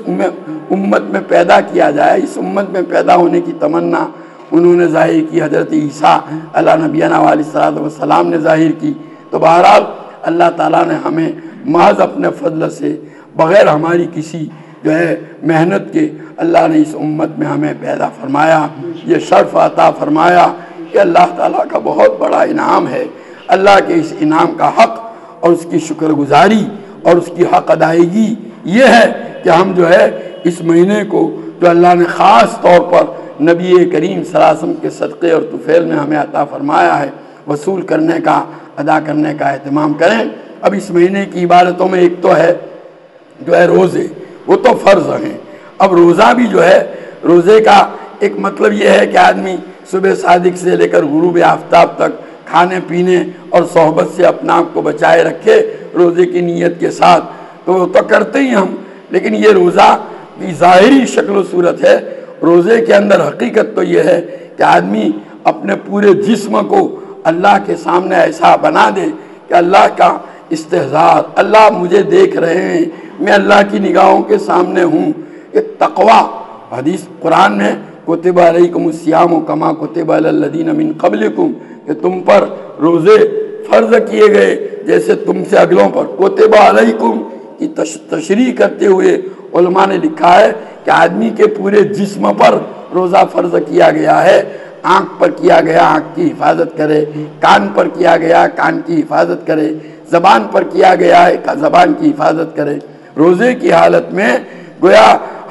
امت میں پیدا کیا جائے، اس امت میں پیدا ہونے کی تمنا انہوں نے ظاہر کی۔ حضرت عیسیٰ علیہ نبینا علیہ الصلوۃ والسلام نے ظاہر کی۔ تو بہرحال اللہ تعالیٰ نے ہمیں محض اپنے فضل سے بغیر ہماری کسی جو ہے محنت کے اللہ نے اس امت میں ہمیں پیدا فرمایا، یہ شرف عطا فرمایا کہ اللہ تعالیٰ کا بہت بڑا انعام ہے۔ اللہ کے اس انعام کا حق اور اس کی شکر گزاری اور اس کی حق ادائیگی یہ ہے کہ ہم جو ہے اس مہینے کو جو اللہ نے خاص طور پر نبی کریم صلی اللہ علیہ وسلم کے صدقے اور طفیل میں ہمیں عطا فرمایا ہے، وصول کرنے کا، ادا کرنے کا اہتمام کریں۔ اب اس مہینے کی عبادتوں میں ایک تو ہے جو ہے روزے، وہ تو فرض ہیں۔ اب روزہ بھی جو ہے، روزے کا ایک مطلب یہ ہے کہ آدمی صبح صادق سے لے کر غروب آفتاب تک کھانے پینے اور صحبت سے اپنا آپ کو بچائے رکھے روزے کی نیت کے ساتھ، تو وہ تو کرتے ہی ہم، لیکن یہ روزہ کی ظاہری شکل و صورت ہے۔ روزے کے اندر حقیقت تو یہ ہے کہ آدمی اپنے پورے جسم کو اللہ کے سامنے ایسا بنا دے کہ اللہ کا استحضار، اللہ مجھے دیکھ رہے ہیں، میں اللہ کی نگاہوں کے سامنے ہوں۔ ایک تقوی حدیث قرآن میں کتب علیکم الصیام کما کتب علی الذین من قبلکم، کہ تم پر روزے فرض کیے گئے جیسے تم سے اگلوں پر۔ کتب علیکم کی تشریح کرتے ہوئے علماء نے لکھا ہے کہ آدمی کے پورے جسم پر روزہ فرض کیا گیا ہے۔ آنکھ پر کیا گیا آنکھ کی حفاظت کرے، کان پر کیا گیا کان کی حفاظت کرے، زبان پر کیا گیا ہے زبان کی حفاظت کرے۔ روزے کی حالت میں گویا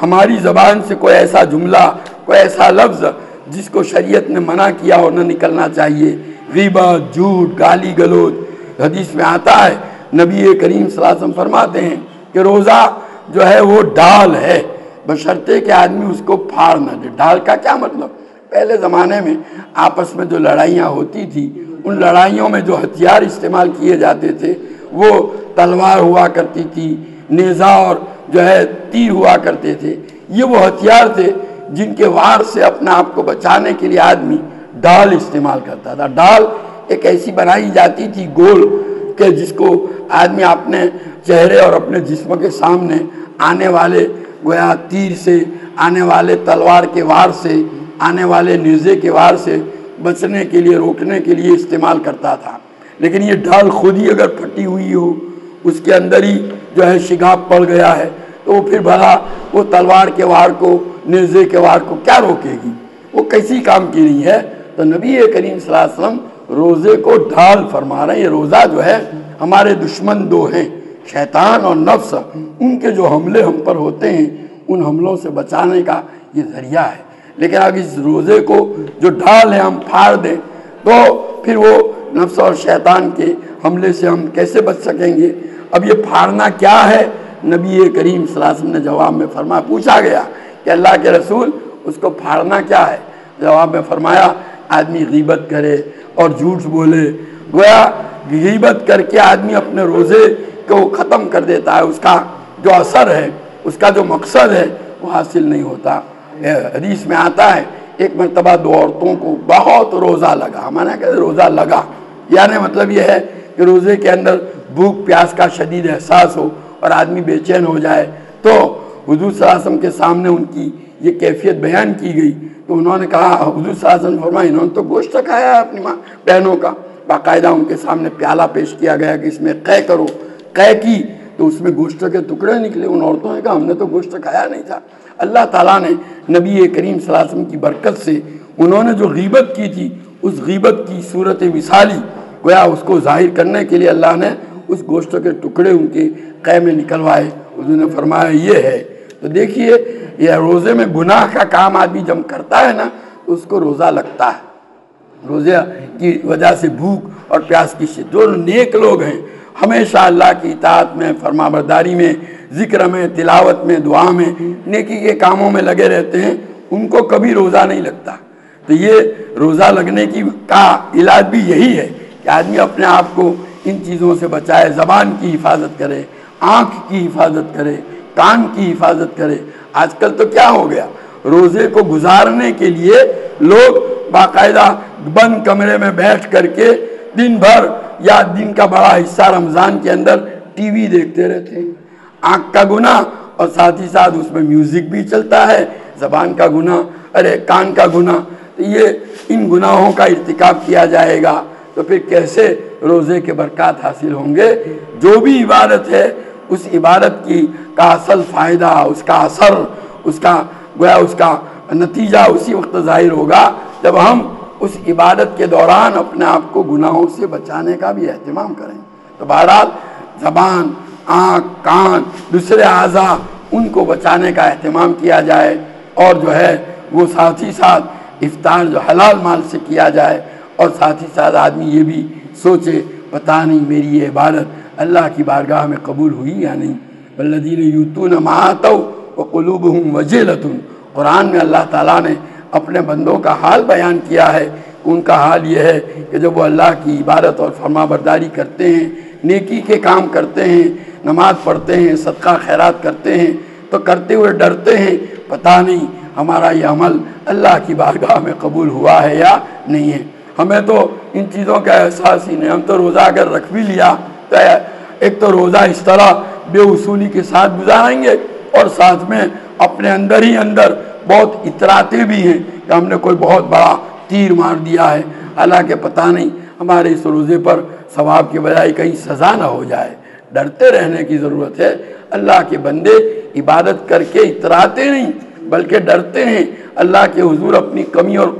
ہماری زبان سے کوئی ایسا جملہ، کوئی ایسا لفظ جس کو شریعت نے منع کیا ہو نہ نکلنا چاہیے۔ غیبت، جھوٹ، گالی گلوچ، حدیث میں آتا ہے نبی کریم صلی اللہ علیہ وسلم فرماتے ہیں کہ روزہ جو ہے وہ ڈال ہے، بشرطے کہ آدمی اس کو پھاڑ نہ دے۔ ڈال کا کیا مطلب؟ پہلے زمانے میں آپس میں جو لڑائیاں ہوتی تھی، ان لڑائیوں میں جو ہتھیار استعمال کیے جاتے تھے وہ تلوار ہوا کرتی تھی، نیزہ اور جو ہے تیر ہوا کرتے تھے۔ یہ وہ ہتھیار تھے جن کے وار سے اپنے آپ کو بچانے کے لیے آدمی ڈال استعمال کرتا تھا۔ ڈال ایک ایسی بنائی جاتی تھی گول کہ جس کو آدمی اپنے چہرے اور اپنے جسم کے سامنے آنے والے گویا تیر سے، آنے والے تلوار کے وار سے، آنے والے نیزے کے وار سے بچنے کے لیے، روکنے کے لیے استعمال کرتا تھا۔ لیکن یہ ڈال خود ہی اگر پھٹی ہوئی ہو، اس کے اندر ہی جو ہے شگاف پڑ گیا ہے، تو وہ پھر بھلا وہ تلوار کے وار کو، نیزے کے وار کو کیا روکے گی؟ وہ کسی کام کی نہیں ہے۔ تو نبی کریم صلی اللہ علیہ وسلم روزے کو ڈھال فرما رہے ہیں۔ یہ روزہ جو ہے ہمارے دشمن دو ہیں، شیطان اور نفس، ان کے جو حملے ہم پر ہوتے ہیں ان حملوں سے بچانے کا یہ ذریعہ ہے۔ لیکن اگر اس روزے کو جو ڈھال ہے ہم پھاڑ دیں تو پھر وہ نفس اور شیطان کے حملے سے ہم کیسے بچ سکیں گے؟ اب یہ پھاڑنا کیا ہے؟ نبی کریم صلی اللہ علیہ وسلم نے جواب میں فرمایا، پوچھا گیا کہ اللہ کے رسول اس کو پھاڑنا کیا ہے؟ جواب میں فرمایا آدمی غیبت کرے اور جھوٹ بولے۔ گویا غیبت کر کے آدمی اپنے روزے کو ختم کر دیتا ہے، اس کا جو اثر ہے، اس کا جو مقصد ہے وہ حاصل نہیں ہوتا۔ حدیث میں آتا ہے ایک مرتبہ دو عورتوں کو بہت روزہ لگا، ہمارا کہتے روزہ لگا یعنی مطلب یہ ہے کہ روزے کے اندر بھوک پیاس کا شدید احساس ہو اور آدمی بے چین ہو جائے، تو حضور صلی اللہ علیہ وسلم کے سامنے ان کی یہ کیفیت بیان کی گئی تو انہوں نے کہا، حضور صلی اللہ علیہ وسلم فرمایا انہوں نے تو گوشت کھایا ہے اپنی ماں بہنوں کا۔ باقاعدہ ان کے سامنے پیالہ پیش کیا گیا کہ اس میں قے کرو، قے کی تو اس میں گوشت کے ٹکڑے نکلے۔ ان عورتوں نے کہا ہم نے تو گوشت کھایا نہیں تھا۔ اللہ تعالیٰ نے نبی کریم صلی اللہ علیہ وسلم کی برکت سے انہوں نے جو غیبت کی تھی اس غیبت کی صورت مثالی گویا اس کو ظاہر کرنے کے لیے اللہ نے اس گوشت کے ٹکڑے ان کے قے میں نکلوائے۔ حضور نے فرمایا یہ ہے۔ تو دیکھیے یہ روزے میں گناہ کا کام آدمی جب کرتا ہے نا تو اس کو روزہ لگتا ہے۔ روزے کی وجہ سے بھوک اور پیاس کی شدت، جو نیک لوگ ہیں ہمیشہ اللہ کی اطاعت میں، فرما برداری میں، ذکر میں، تلاوت میں، دعا میں، نیکی کے کاموں میں لگے رہتے ہیں، ان کو کبھی روزہ نہیں لگتا۔ تو یہ روزہ لگنے کی کا علاج بھی یہی ہے کہ آدمی اپنے آپ کو ان چیزوں سے بچائے، زبان کی حفاظت کرے، آنکھ کی حفاظت کرے، کان کی حفاظت کرے۔ آج کل تو کیا ہو گیا، روزے کو گزارنے کے لیے لوگ باقاعدہ بند کمرے میں بیٹھ کر کے دن بھر یا دن کا بڑا حصہ رمضان کے اندر ٹی وی دیکھتے رہتے ہیں۔ آنکھ کا گناہ اور ساتھ ہی ساتھ اس میں میوزک بھی چلتا ہے، زبان کا گناہ، ارے کان کا گناہ۔ تو یہ ان گناہوں کا ارتکاب کیا جائے گا تو پھر کیسے روزے کے برکات حاصل ہوں گے؟ جو بھی عبادت ہے اس عبادت کی کا اصل فائدہ، اس کا اثر، اس کا گویا اس کا نتیجہ اسی وقت ظاہر ہوگا جب ہم اس عبادت کے دوران اپنے آپ کو گناہوں سے بچانے کا بھی اہتمام کریں۔ تو بہرحال زبان، آنکھ، کان، دوسرے اعضاء ان کو بچانے کا اہتمام کیا جائے، اور جو ہے وہ ساتھ ہی ساتھ افطار جو حلال مال سے کیا جائے، اور ساتھ ہی ساتھ آدمی یہ بھی سوچے پتہ نہیں میری یہ عبادت اللہ کی بارگاہ میں قبول ہوئی یا نہیں۔ والذین یؤتون ما آتوا وقلوبہم وجلۃ، قرآن میں اللہ تعالیٰ نے اپنے بندوں کا حال بیان کیا ہے۔ ان کا حال یہ ہے کہ جب وہ اللہ کی عبادت اور فرما برداری کرتے ہیں، نیکی کے کام کرتے ہیں، نماز پڑھتے ہیں، صدقہ خیرات کرتے ہیں، تو کرتے ہوئے ڈرتے ہیں پتہ نہیں ہمارا یہ عمل اللہ کی بارگاہ میں قبول ہوا ہے یا نہیں ہے۔ ہمیں تو ان چیزوں کا احساس ہی نہیں، ہم تو روزہ اگر رکھ بھی لیا تو ایک تو روزہ اس طرح بے اصولی کے ساتھ گزاریں گے، اور ساتھ میں اپنے اندر ہی اندر بہت اتراتے بھی ہیں کہ ہم نے کوئی بہت بڑا تیر مار دیا ہے، حالانکہ پتہ نہیں ہمارے اس روزے پر ثواب کے بجائے کہیں سزا نہ ہو جائے۔ ڈرتے رہنے کی ضرورت ہے۔ اللہ کے بندے عبادت کر کے اتراتے نہیں بلکہ ڈرتے ہیں، اللہ کے حضور اپنی کمی اور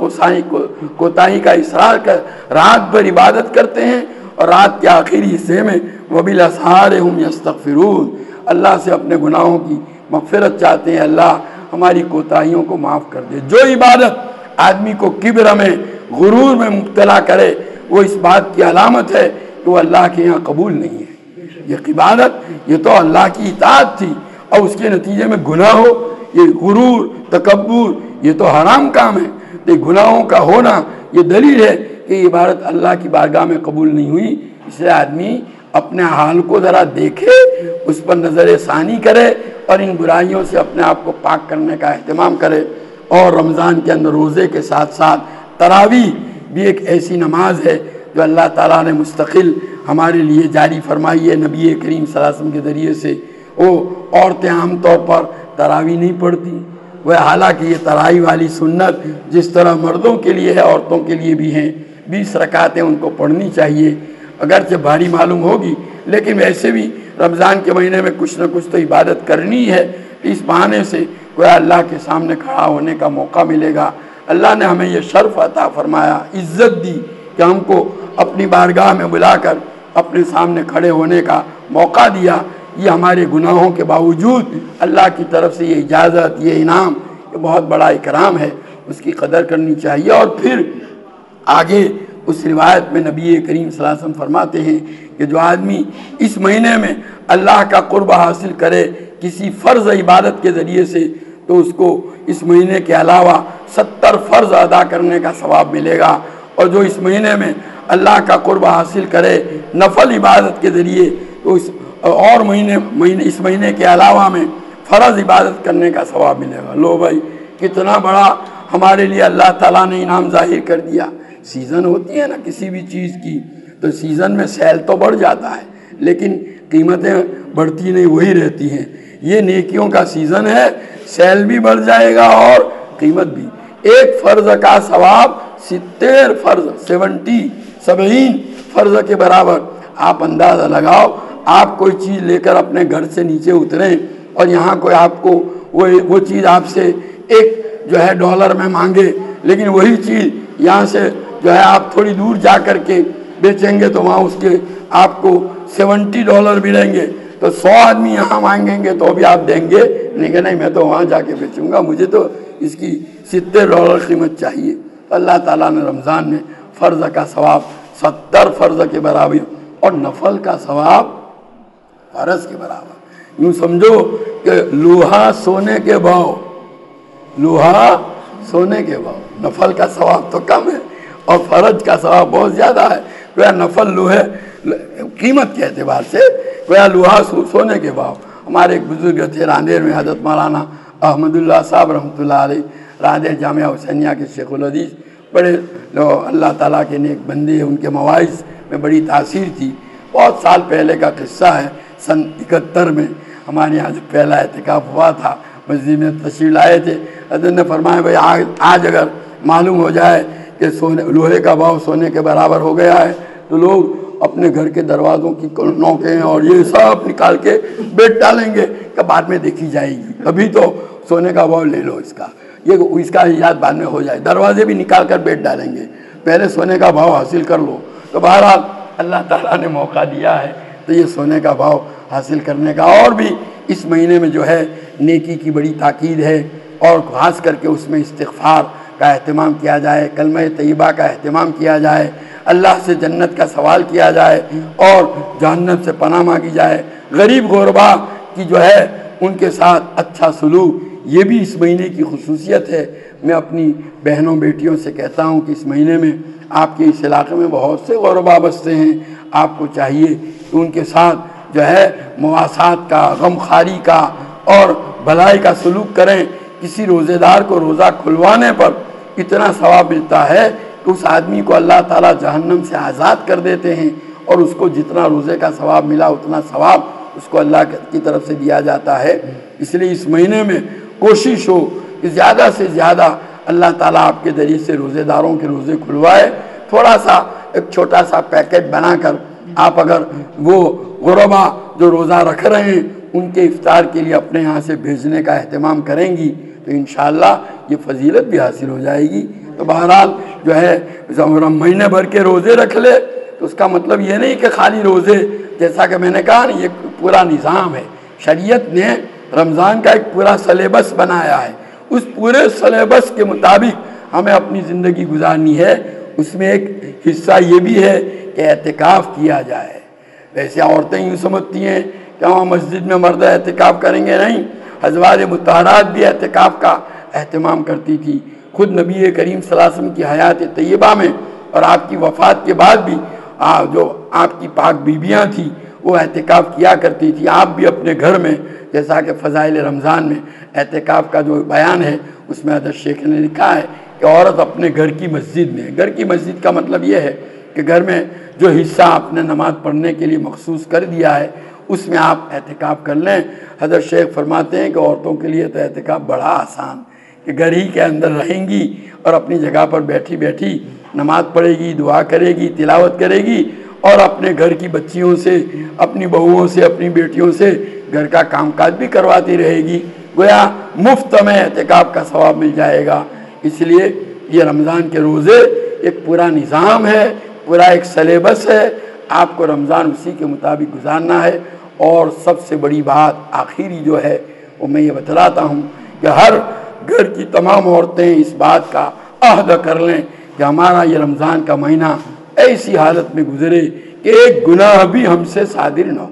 کوتاہی کا اصرار کر رات بھر عبادت کرتے ہیں، اور رات کے آخری حصے میں وَبِالْأَسْحَارِ هُمْ يَسْتَغْفِرُونَ اللہ سے اپنے گناہوں کی مغفرت چاہتے ہیں۔ اللہ ہماری کوتاہیوں کو معاف کر دے۔ جو عبادت آدمی کو کبر میں غرور میں مبتلا کرے وہ اس بات کی علامت ہے کہ وہ اللہ کے یہاں قبول نہیں ہے۔ یہ عبادت یہ تو اللہ کی اطاعت تھی اور اس کے نتیجے میں گناہ ہو، یہ غرور تکبر یہ تو حرام کام ہے۔ یہ گناہوں کا ہونا یہ دلیل ہے کہ یہ عبادت اللہ کی بارگاہ میں قبول نہیں ہوئی۔ اس لیے آدمی اپنے حال کو ذرا دیکھے، اس پر نظر ثانی کرے اور ان برائیوں سے اپنے آپ کو پاک کرنے کا اہتمام کرے۔ اور رمضان کے اندر روزے کے ساتھ ساتھ تراویح بھی ایک ایسی نماز ہے جو اللہ تعالیٰ نے مستقل ہمارے لیے جاری فرمائی ہے نبی کریم صلی اللہ علیہ وسلم کے ذریعے سے۔ وہ عورتیں عام طور پر تراویح نہیں پڑھتی، وہ حالانکہ یہ تراویح والی سنت جس طرح مردوں کے لیے ہے عورتوں کے لیے بھی ہیں، بیس رکعتیں ان کو پڑھنی چاہیے، اگرچہ بھاری معلوم ہوگی لیکن ویسے بھی رمضان کے مہینے میں کچھ نہ کچھ تو عبادت کرنی ہے۔ اس بہانے سے کوئی اللہ کے سامنے کھڑا ہونے کا موقع ملے گا۔ اللہ نے ہمیں یہ شرف عطا فرمایا، عزت دی کہ ہم کو اپنی بارگاہ میں بلا کر اپنے سامنے کھڑے ہونے کا موقع دیا۔ یہ ہمارے گناہوں کے باوجود اللہ کی طرف سے یہ اجازت، یہ انعام، یہ بہت بڑا اکرام ہے، اس کی قدر کرنی چاہیے۔ اور پھر آگے اس روایت میں نبی کریم صلی اللہ علیہ وسلم فرماتے ہیں کہ جو آدمی اس مہینے میں اللہ کا قرب حاصل کرے کسی فرض عبادت کے ذریعے سے تو اس کو اس مہینے کے علاوہ ستر فرض ادا کرنے کا ثواب ملے گا، اور جو اس مہینے میں اللہ کا قرب حاصل کرے نفل عبادت کے ذریعے تو اس اور مہینے مہینے اس مہینے کے علاوہ میں فرض عبادت کرنے کا ثواب ملے گا۔ لو بھائی کتنا بڑا ہمارے لیے اللہ تعالیٰ نے انعام ظاہر کر دیا۔ سیزن ہوتی ہے نا کسی بھی چیز کی، تو سیزن میں سیل تو بڑھ جاتا ہے لیکن قیمتیں بڑھتی نہیں، وہی رہتی ہیں۔ یہ نیکیوں کا سیزن ہے، سیل بھی بڑھ جائے گا اور قیمت بھی۔ ایک فرض کا ثواب ستر فرض سیونٹی سبعین فرض کے برابر۔ آپ اندازہ لگاؤ، آپ کوئی چیز لے کر اپنے گھر سے نیچے اتریں اور یہاں کوئی آپ کو وہ وہ چیز آپ سے ایک جو ہے ڈالر میں مانگے، لیکن وہی چیز یہاں سے جو ہے آپ تھوڑی دور جا کر کے بیچیں گے تو وہاں اس کے آپ کو سیونٹی ڈالر ملیں گے، تو سو آدمی یہاں مانگیں گے تو بھی آپ دیں گے نہیں کہ نہیں میں تو وہاں جا کے بیچوں گا، مجھے تو اس کی ستر ڈالر قیمت چاہیے۔ اللہ تعالیٰ نے رمضان میں فرض کا ثواب ستر فرض کے برابر اور نفل کا ثواب فرض کے برابر۔ یوں سمجھو کہ لوہا سونے کے بھاؤ، لوہا سونے کے بھاؤ، نفل کا ثواب تو کم ہے اور فرض کا ثواب بہت زیادہ ہے۔ کوئی نفل لوہے قیمت کے اعتبار سے کوئی لوہا سونے کے بھاؤ۔ ہمارے ایک بزرگ تھے راندیر میں، حضرت مولانا احمد اللہ صاحب رحمۃ اللہ علیہ، راندیر جامعہ حسینیہ کے شیخ الحدیث، بڑے اللہ تعالیٰ کے نیک بندے ہیں، ان کے مواعظ میں بڑی تاثیر تھی۔ بہت سال پہلے کا قصہ ہے، سن اکہتر میں ہمارے یہاں جب پہلا اعتکاف ہوا تھا مسجد میں تشریف لائے تھے، حضرت نے فرمایا بھائی آج آج اگر معلوم ہو جائے کہ سونے لوہے کا بھاؤ سونے کے برابر ہو گیا ہے تو لوگ اپنے گھر کے دروازوں کی نوکیں اور یہ سب نکال کے بیچ ڈالیں گے کہ بعد میں دیکھی جائے گی، ابھی تو سونے کا بھاؤ لے لو، اس کا یہ اس کا ایجاد بعد میں ہو جائے، دروازے بھی نکال کر بیچ ڈالیں گے، پہلے سونے کا بھاؤ حاصل کر لو۔ تو بہرحال اللہ تعالیٰ نے موقع دیا ہے تو یہ سونے کا بھاؤ حاصل کرنے کا، اور بھی اس مہینے میں جو ہے نیکی کی بڑی تاکید ہے، اور خاص کر کے اس میں استغفار کا اہتمام کیا جائے، کلمہ طیبہ کا اہتمام کیا جائے، اللہ سے جنت کا سوال کیا جائے اور جہنم سے پناہ مانگی جائے، غریب غربا کی جو ہے ان کے ساتھ اچھا سلوک، یہ بھی اس مہینے کی خصوصیت ہے۔ میں اپنی بہنوں بیٹیوں سے کہتا ہوں کہ اس مہینے میں آپ کے اس علاقے میں بہت سے غربا بستے ہیں، آپ کو چاہیے کہ ان کے ساتھ جو ہے مواسات کا، غم خواری کا اور بھلائی کا سلوک کریں۔ کسی روزے دار کو روزہ کھلوانے پر اتنا ثواب ملتا ہے کہ اس آدمی کو اللہ تعالیٰ جہنم سے آزاد کر دیتے ہیں، اور اس کو جتنا روزے کا ثواب ملا اتنا ثواب اس کو اللہ کی طرف سے دیا جاتا ہے۔ اس لیے اس مہینے میں کوشش ہو کہ زیادہ سے زیادہ اللہ تعالیٰ آپ کے ذریعے سے روزے داروں کے روزے کھلوائے۔ تھوڑا سا ایک چھوٹا سا پیکٹ بنا کر آپ اگر وہ غربا جو روزہ رکھ رہے ہیں ان کے افطار کے لیے اپنے یہاں سے بھیجنے کا اہتمام کریں گی تو انشاءاللہ یہ فضیلت بھی حاصل ہو جائے گی۔ تو بہرحال جو ہے مہینے بھر کے روزے رکھ لے تو اس کا مطلب یہ نہیں کہ خالی روزے، جیسا کہ میں نے کہا نا یہ پورا نظام ہے، شریعت نے رمضان کا ایک پورا سلیبس بنایا ہے اس پورے سلیبس کے مطابق ہمیں اپنی زندگی گزارنی ہے۔ اس میں ایک حصہ یہ بھی ہے کہ اعتکاف کیا جائے۔ ویسے عورتیں یوں سمجھتی ہیں کہ وہاں مسجد میں مردہ اعتکاف کریں گے، نہیں، ازواج مطہرات بھی اعتکاف کا اہتمام کرتی تھی۔ خود نبی کریم صلی اللہ علیہ وسلم کی حیات طیبہ میں اور آپ کی وفات کے بعد بھی جو آپ کی پاک بیویاں تھیں وہ اعتکاف کیا کرتی تھی۔ آپ بھی اپنے گھر میں، جیسا کہ فضائل رمضان میں اعتکاف کا جو بیان ہے اس میں حضرت شیخ نے لکھا ہے کہ عورت اپنے گھر کی مسجد میں، گھر کی مسجد کا مطلب یہ ہے کہ گھر میں جو حصہ آپ نے نماز پڑھنے کے لیے مخصوص کر دیا ہے اس میں آپ اعتکاف کر لیں۔ حضرت شیخ فرماتے ہیں کہ عورتوں کے لیے تو اعتکاف بڑا آسان کہ گھر ہی کے اندر رہیں گی اور اپنی جگہ پر بیٹھی بیٹھی نماز پڑھے گی، دعا کرے گی، تلاوت کرے گی اور اپنے گھر کی بچیوں سے، اپنی بہوؤں سے، اپنی بیٹیوں سے گھر کا کام کاج بھی کرواتی رہے گی، گویا مفت میں اعتکاف کا ثواب مل جائے گا۔ اس لیے یہ رمضان کے روزے ایک پورا نظام ہے، پورا ایک سلیبس ہے، آپ کو رمضان اسی کے مطابق گزارنا ہے۔ اور سب سے بڑی بات آخری جو ہے وہ میں یہ بتلاتا ہوں کہ ہر گھر کی تمام عورتیں اس بات کا عہد کر لیں کہ ہمارا یہ رمضان کا مہینہ ایسی حالت میں گزرے کہ ایک گناہ بھی ہم سے صادر نہ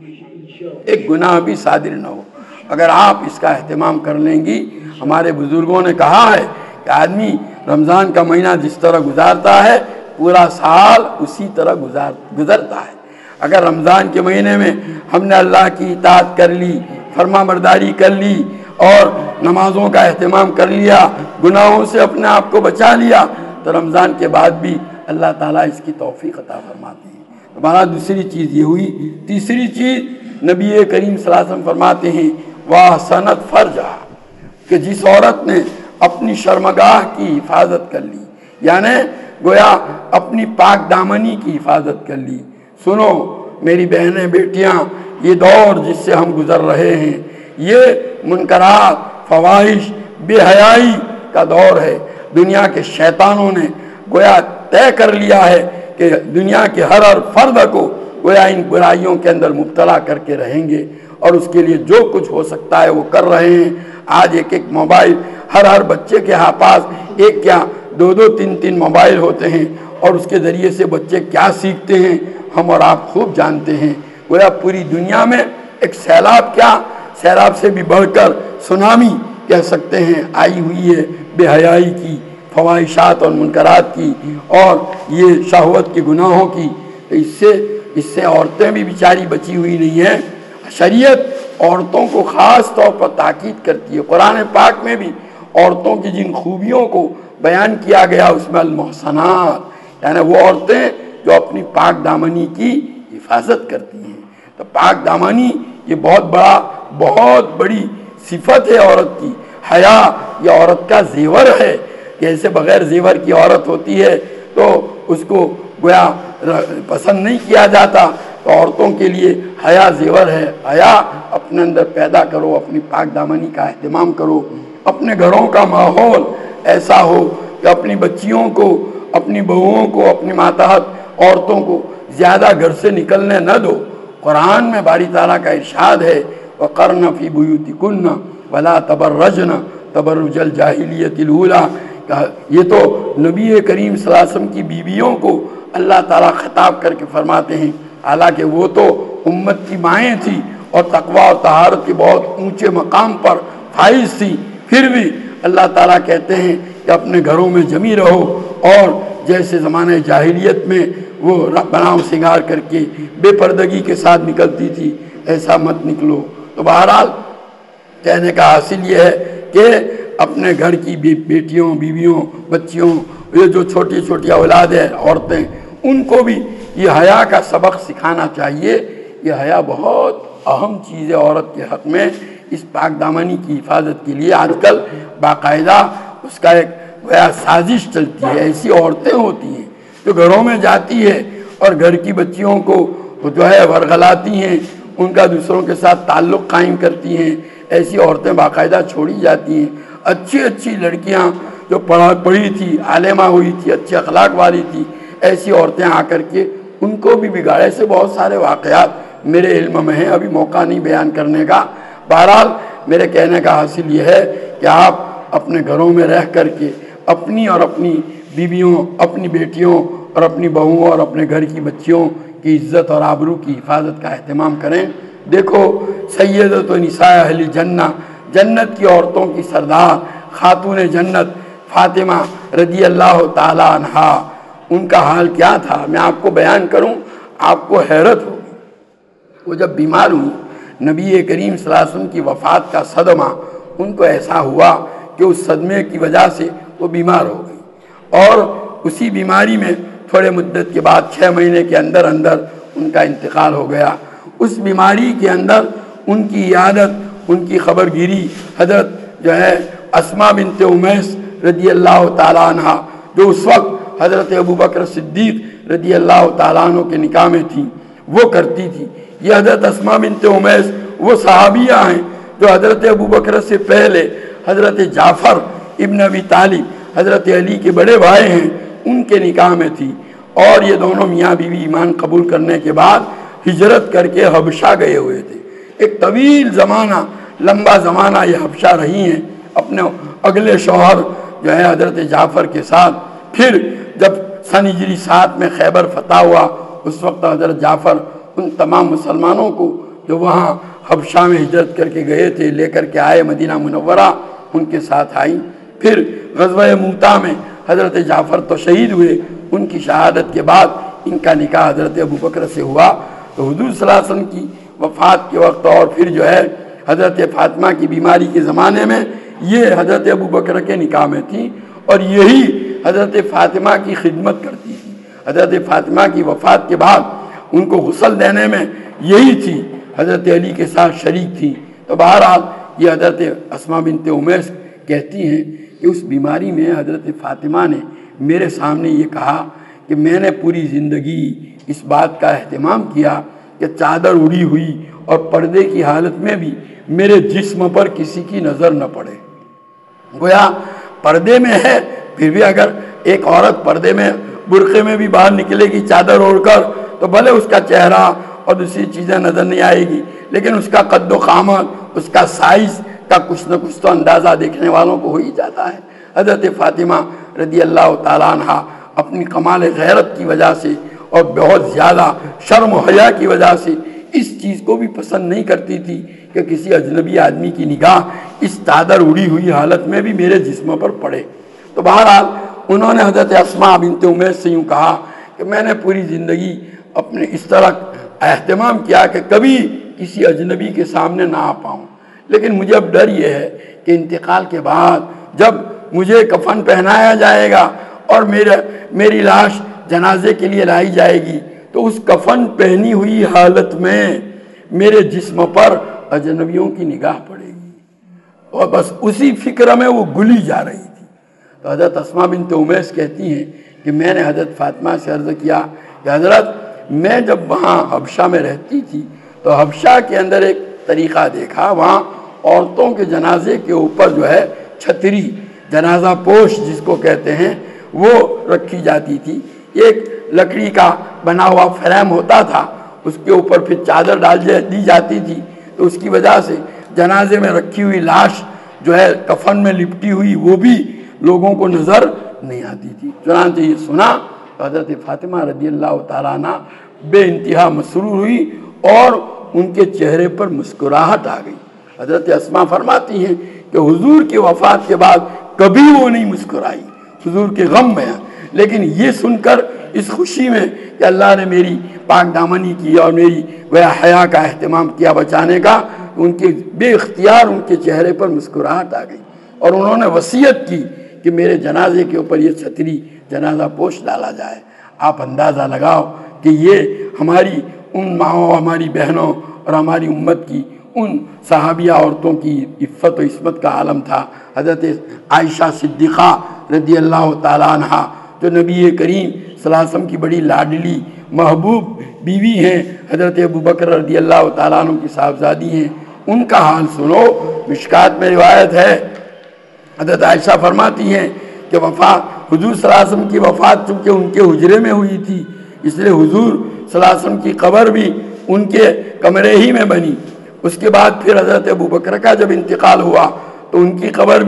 ہو، ایک گناہ بھی صادر نہ ہو۔ اگر آپ اس کا اہتمام کر لیں گی، ہمارے بزرگوں نے کہا ہے کہ آدمی رمضان کا مہینہ جس طرح گزارتا ہے پورا سال اسی طرح گزار گزرتا ہے۔ اگر رمضان کے مہینے میں ہم نے اللہ کی اطاعت کر لی، فرما برداری کر لی اور نمازوں کا اہتمام کر لیا، گناہوں سے اپنے آپ کو بچا لیا، تو رمضان کے بعد بھی اللہ تعالیٰ اس کی توفیق عطا فرماتے ہیں۔ ہمارا دوسری چیز یہ ہوئی۔ تیسری چیز نبی کریم صلی اللہ علیہ وسلم فرماتے ہیں وَأَحْسَنَتْ فَرْجَهَا، کہ جس عورت نے اپنی شرمگاہ کی حفاظت کر لی، یعنی گویا اپنی پاک دامنی کی حفاظت کر لی۔ سنو میری بہنیں بیٹیاں، یہ دور جس سے ہم گزر رہے ہیں یہ منکرات، فواحش، بے حیائی کا دور ہے۔ دنیا کے شیطانوں نے گویا طے کر لیا ہے کہ دنیا کے ہر ہر فرد کو گویا ان برائیوں کے اندر مبتلا کر کے رہیں گے، اور اس کے لیے جو کچھ ہو سکتا ہے وہ کر رہے ہیں۔ آج ایک ایک موبائل، ہر ہر بچے کے ہاں پاس ایک کیا دو دو تین تین موبائل ہوتے ہیں، اور اس کے ذریعے سے بچے کیا سیکھتے ہیں ہم اور آپ خوب جانتے ہیں۔ گویا پوری دنیا میں ایک سیلاب، کیا سیلاب سے بھی بڑھ کر سونامی کہہ سکتے ہیں، آئی ہوئی ہے بے حیائی کی، فواحشات اور منکرات کی، اور یہ شہوت کے گناہوں کی۔ اس سے اس سے عورتیں بھی بیچاری بچی ہوئی نہیں ہیں۔ شریعت عورتوں کو خاص طور پر تاکید کرتی ہے۔ قرآن پاک میں بھی عورتوں کی جن خوبیوں کو بیان کیا گیا اس میں المحسنات، یعنی وہ عورتیں جو اپنی پاک دامنی کی حفاظت کرتی ہیں۔ تو پاک دامنی یہ بہت بڑا بہت بڑی صفت ہے عورت کی۔ حیا یہ عورت کا زیور ہے، جیسے بغیر زیور کی عورت ہوتی ہے تو اس کو گویا پسند نہیں کیا جاتا، تو عورتوں کے لیے حیا زیور ہے۔ حیا اپنے اندر پیدا کرو، اپنی پاک دامنی کا اہتمام کرو، اپنے گھروں کا ماحول ایسا ہو کہ اپنی بچیوں کو، اپنی بہوؤں کو، اپنی ماتحت عورتوں کو زیادہ گھر سے نکلنے نہ دو۔ قرآن میں باری تعالیٰ کا ارشاد ہے وَقَرْنَ فِي بُيُوتِكُنَّ وَلَا تَبَرَّجْنَ تَبَرُّجَ الْجَاهِلِيَّةِ الْأُولَىٰ۔ یہ تو نبی کریم صلی اللہ علیہ وسلم کی بیویوں کو اللہ تعالیٰ خطاب کر کے فرماتے ہیں، حالانکہ وہ تو امت کی مائیں تھی اور تقوی اور طہارت کے بہت اونچے مقام پر فائز تھی، پھر بھی اللہ تعالیٰ کہتے ہیں کہ اپنے گھروں میں جمی رہو، اور جیسے زمانہ جاہلیت میں وہ بناؤ سنگار کر کے بے پردگی کے ساتھ نکلتی تھی، ایسا مت نکلو۔ تو بہرحال کہنے کا حاصل یہ ہے کہ اپنے گھر کی بیٹیوں، بیویوں، بچیوں، یہ جو چھوٹی چھوٹی اولاد ہیں، عورتیں، ان کو بھی یہ حیا کا سبق سکھانا چاہیے۔ یہ حیا بہت اہم چیز ہے عورت کے حق میں۔ اس پاک دامنی کی حفاظت کے لیے آج کل باقاعدہ اس کا ایک گویا سازش چلتی ہے۔ ایسی عورتیں ہوتی ہیں جو گھروں میں جاتی ہے اور گھر کی بچیوں کو جو ہے ورغلاتی ہیں، ان کا دوسروں کے ساتھ تعلق قائم کرتی ہیں۔ ایسی عورتیں باقاعدہ چھوڑی جاتی ہیں۔ اچھی اچھی لڑکیاں جو پڑھا پڑھی تھی، عالمہ ہوئی تھی، اچھے اخلاق والی تھی، ایسی عورتیں آ کر کے ان کو بھی بگاڑے سے بہت سارے واقعات میرے علم میں ہیں، ابھی موقع نہیں بیان کرنے کا۔ بہرحال میرے کہنے کا حاصل یہ ہے کہ آپ اپنے گھروں میں رہ کر کے اپنی اور اپنی بیویوں، اپنی بیٹیوں اور اپنی بہوؤں اور اپنے گھر کی بچیوں کی عزت اور آبرو کی حفاظت کا اہتمام کریں۔ دیکھو سیدۃ نساء اہل جنہ، جنت کی عورتوں کی سردار خاتون جنت فاطمہ رضی اللہ تعالی عنہا، ان کا حال کیا تھا میں آپ کو بیان کروں، آپ کو حیرت ہوگی۔ وہ جب بیمار ہوئی، نبی کریم صلی اللہ علیہ وسلم کی وفات کا صدمہ ان کو ایسا ہوا کہ اس صدمے کی وجہ سے وہ بیمار ہو گئی، اور اسی بیماری میں تھوڑے مدت کے بعد چھ مہینے کے اندر اندر ان کا انتقال ہو گیا۔ اس بیماری کے اندر ان کی عیادت، ان کی خبر گیری حضرت جو ہے اسماء بنت امیس رضی اللہ تعالیٰ عنہ، جو اس وقت حضرت ابوبکر صدیق رضی اللہ تعالیٰ عنہ کے نکاح میں تھی، وہ کرتی تھی۔ یہ حضرت اسماء بنت امیس وہ صحابیہ ہیں جو حضرت ابوبکر سے پہلے حضرت جعفر ابن ابی طالب حضرت علی کے بڑے بھائی ہیں، ان کے نکاح میں تھی، اور یہ دونوں میاں بیوی ایمان قبول کرنے کے بعد ہجرت کر کے حبشہ گئے ہوئے تھے۔ ایک طویل زمانہ، لمبا زمانہ یہ حبشہ رہی ہیں اپنے اگلے شوہر جو ہے حضرت جعفر کے ساتھ۔ پھر جب سن ہجری سات میں خیبر فتح ہوا، اس وقت حضرت جعفر ان تمام مسلمانوں کو جو وہاں حبشہ میں ہجرت کر کے گئے تھے لے کر کے آئے مدینہ منورہ، ان کے ساتھ آئیں۔ پھر غزوہ موتا میں حضرت جعفر تو شہید ہوئے، ان کی شہادت کے بعد ان کا نکاح حضرت ابوبکر سے ہوا۔ تو حضور صلی اللہ علیہ وسلم کی وفات کے وقت اور پھر جو ہے حضرت فاطمہ کی بیماری کے زمانے میں یہ حضرت ابوبکر کے نکاح میں تھی، اور یہی حضرت فاطمہ کی خدمت کرتی تھی۔ حضرت فاطمہ کی وفات کے بعد ان کو غسل دینے میں یہی تھی، حضرت علی کے ساتھ شریک تھی۔ تو بہرحال یہ حضرت اسماء بنت امیس کہتی ہیں کہ اس بیماری میں حضرت فاطمہ نے میرے سامنے یہ کہا کہ میں نے پوری زندگی اس بات کا اہتمام کیا کہ چادر اڑی ہوئی اور پردے کی حالت میں بھی میرے جسم پر کسی کی نظر نہ پڑے۔ گویا پردے میں ہے، پھر بھی اگر ایک عورت پردے میں برقعے میں بھی باہر نکلے گی چادر اوڑھ کر، تو بھلے اس کا چہرہ اور دوسری چیزیں نظر نہیں آئے گی، لیکن اس کا قد و قامت، اس کا سائز کا کچھ نہ کچھ تو اندازہ دیکھنے والوں کو ہو ہی جاتا ہے۔ حضرت فاطمہ رضی اللہ تعالیٰ عنہ اپنی کمال غیرت کی وجہ سے اور بہت زیادہ شرم و حیا کی وجہ سے اس چیز کو بھی پسند نہیں کرتی تھی کہ کسی اجنبی آدمی کی نگاہ اس چادر اڑی ہوئی حالت میں بھی میرے جسم پر پڑے۔ تو بہرحال انہوں نے حضرت اسماء بنت امیس سے یوں کہا کہ میں نے پوری زندگی اپنے اس طرح اہتمام کیا کہ کبھی کسی اجنبی کے سامنے نہ آ پاؤں، لیکن مجھے اب ڈر یہ ہے کہ انتقال کے بعد جب مجھے کفن پہنایا جائے گا اور میرا میری لاش جنازے کے لیے لائی جائے گی، تو اس کفن پہنی ہوئی حالت میں میرے جسم پر اجنبیوں کی نگاہ پڑے گی، اور بس اسی فکر میں وہ گلی جا رہی تھی۔ تو حضرت اسماء بنت امیس کہتی ہیں کہ میں نے حضرت فاطمہ سے عرض کیا کہ حضرت میں جب وہاں حبشہ میں رہتی تھی تو حبشہ کے اندر ایک طریقہ دیکھا، وہاں عورتوں کے جنازے کے اوپر جو ہے چھتری، جنازہ پوش جس کو کہتے ہیں، وہ رکھی جاتی تھی۔ ایک لکڑی کا بنا ہوا فریم ہوتا تھا، اس کے اوپر پھر چادر ڈال دی جاتی تھی، تو اس کی وجہ سے جنازے میں رکھی ہوئی لاش جو ہے کفن میں لپٹی ہوئی وہ بھی لوگوں کو نظر نہیں آتی تھی۔ چنانچہ یہ سنا تو حضرت فاطمہ رضی اللہ تعالیٰ عنہ بے انتہا مسرور ہوئی اور ان کے چہرے پر مسکراہٹ آ گئی۔ حضرت اسماء فرماتی ہیں کہ حضور کی وفات کے بعد کبھی وہ نہیں مسکرائی، حضور کے غم میں، لیکن یہ سن کر اس خوشی میں کہ اللہ نے میری پاک دامنی کی اور میری گویا حیا کا اہتمام کیا بچانے کا، ان کے بے اختیار ان کے چہرے پر مسکراہٹ آ گئی، اور انہوں نے وصیت کی کہ میرے جنازے کے اوپر یہ چھتری جنازہ پوش ڈالا جائے۔ آپ اندازہ لگاؤ کہ یہ ہماری ان ماؤں، ہماری بہنوں اور ہماری امت کی ان صحابیہ عورتوں کی عفت و عصمت کا عالم تھا۔ حضرت عائشہ صدیقہ رضی اللہ تعالیٰ عنہ جو نبی کریم صلی اللہ علیہ وسلم کی بڑی لاڈلی محبوب بیوی ہیں، حضرت ابوبکر رضی اللہ تعالیٰ عنہ کی صاحبزادی ہیں، ان کا حال سنو۔ مشکات میں روایت ہے، حضرت عائشہ فرماتی ہیں کہ وفات حضور صلی اللہ علیہ وسلم کی وفات چونکہ ان کے حجرے میں ہوئی تھی، اس لیے حضور صلی اللہ علیہ وسلم کی قبر بھی ان کے کمرے ہی میں بنی۔ اس کے بعد پھر حضرت ابوبکر کا جب انتقال ہوا تو ان کی قبر بھی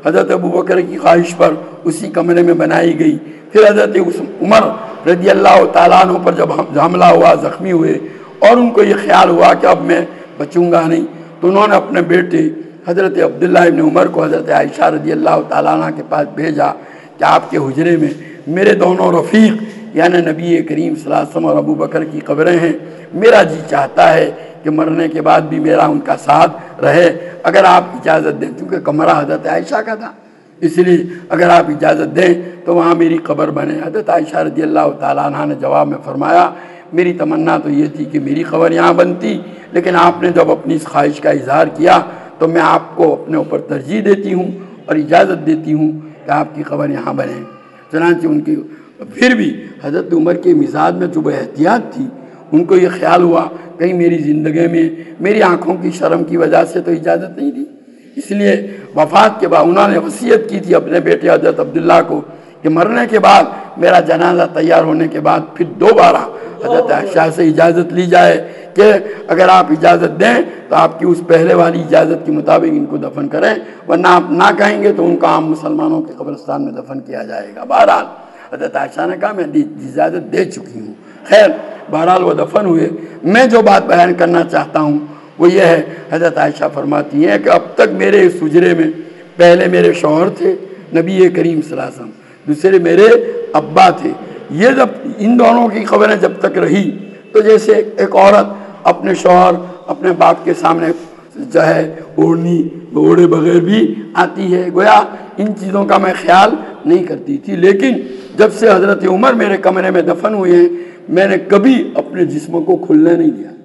حضرت ابوبکر کی خواہش پر اسی کمرے میں بنائی گئی۔ پھر حضرت عمر رضی اللہ تعالیٰ عنہ پر جب حملہ ہوا، زخمی ہوئے اور ان کو یہ خیال ہوا کہ اب میں بچوں گا نہیں، تو انہوں نے اپنے بیٹے حضرت عبداللہ ابن عمر کو حضرت عائشہ رضی اللہ تعالیٰ عنہ کے پاس بھیجا کہ آپ کے حجرے میں میرے دونوں رفیق یعنی نبی کریم صلی اللہ علیہ وسلم اور ابوبکر کی قبریں ہیں، میرا جی چاہتا ہے کہ مرنے کے بعد بھی میرا ان کا ساتھ رہے، اگر آپ اجازت دیں، کیونکہ کمرہ حضرت عائشہ کا تھا، اس لیے اگر آپ اجازت دیں تو وہاں میری قبر بنے۔ حضرت عائشہ رضی اللہ تعالیٰ عنہ نے جواب میں فرمایا میری تمنا تو یہ تھی کہ میری قبر یہاں بنتی، لیکن آپ نے جب اپنی اس خواہش کا اظہار کیا تو میں آپ کو اپنے اوپر ترجیح دیتی ہوں اور اجازت دیتی ہوں کہ آپ کی قبر یہاں بنے۔ چنانچہ ان کی پھر بھی حضرت عمر کے مزاج میں جو بے احتیاط تھی، ان کو یہ خیال ہوا کہیں میری زندگی میں میری آنکھوں کی شرم کی وجہ سے تو اجازت نہیں دی، اس لیے وفات کے بعد انہوں نے وصیت کی تھی اپنے بیٹے حضرت عبداللہ کو کہ مرنے کے بعد میرا جنازہ تیار ہونے کے بعد پھر دوبارہ حضرت عائشہ سے اجازت لی جائے کہ اگر آپ اجازت دیں تو آپ کی اس پہلے والی اجازت کے مطابق ان کو دفن کریں، ورنہ آپ نہ کہیں گے تو ان کو عام مسلمانوں کے قبرستان میں دفن کیا جائے گا۔ بہرحال حضرت عائشہ نے کہا میں اجازت دے چکی ہوں۔ خیر بہرحال وہ دفن ہوئے۔ میں جو بات بیان کرنا چاہتا ہوں وہ یہ ہے، حضرت عائشہ فرماتی ہیں کہ اب تک میرے اس حجرے میں پہلے میرے شوہر تھے نبی کریم صلی اللہ علیہ وسلم، دوسرے میرے ابا تھے، یہ جب ان دونوں کی خبریں جب تک رہی تو جیسے ایک عورت اپنے شوہر اپنے باپ کے سامنے جو ہے اوڑھنی اوڑھے بغیر بھی آتی ہے، گویا ان چیزوں کا میں خیال نہیں کرتی تھی، لیکن جب سے حضرت عمر میرے کمرے میں دفن ہوئے ہیں میں نے کبھی اپنے جسم کو کھلنے نہیں دیا۔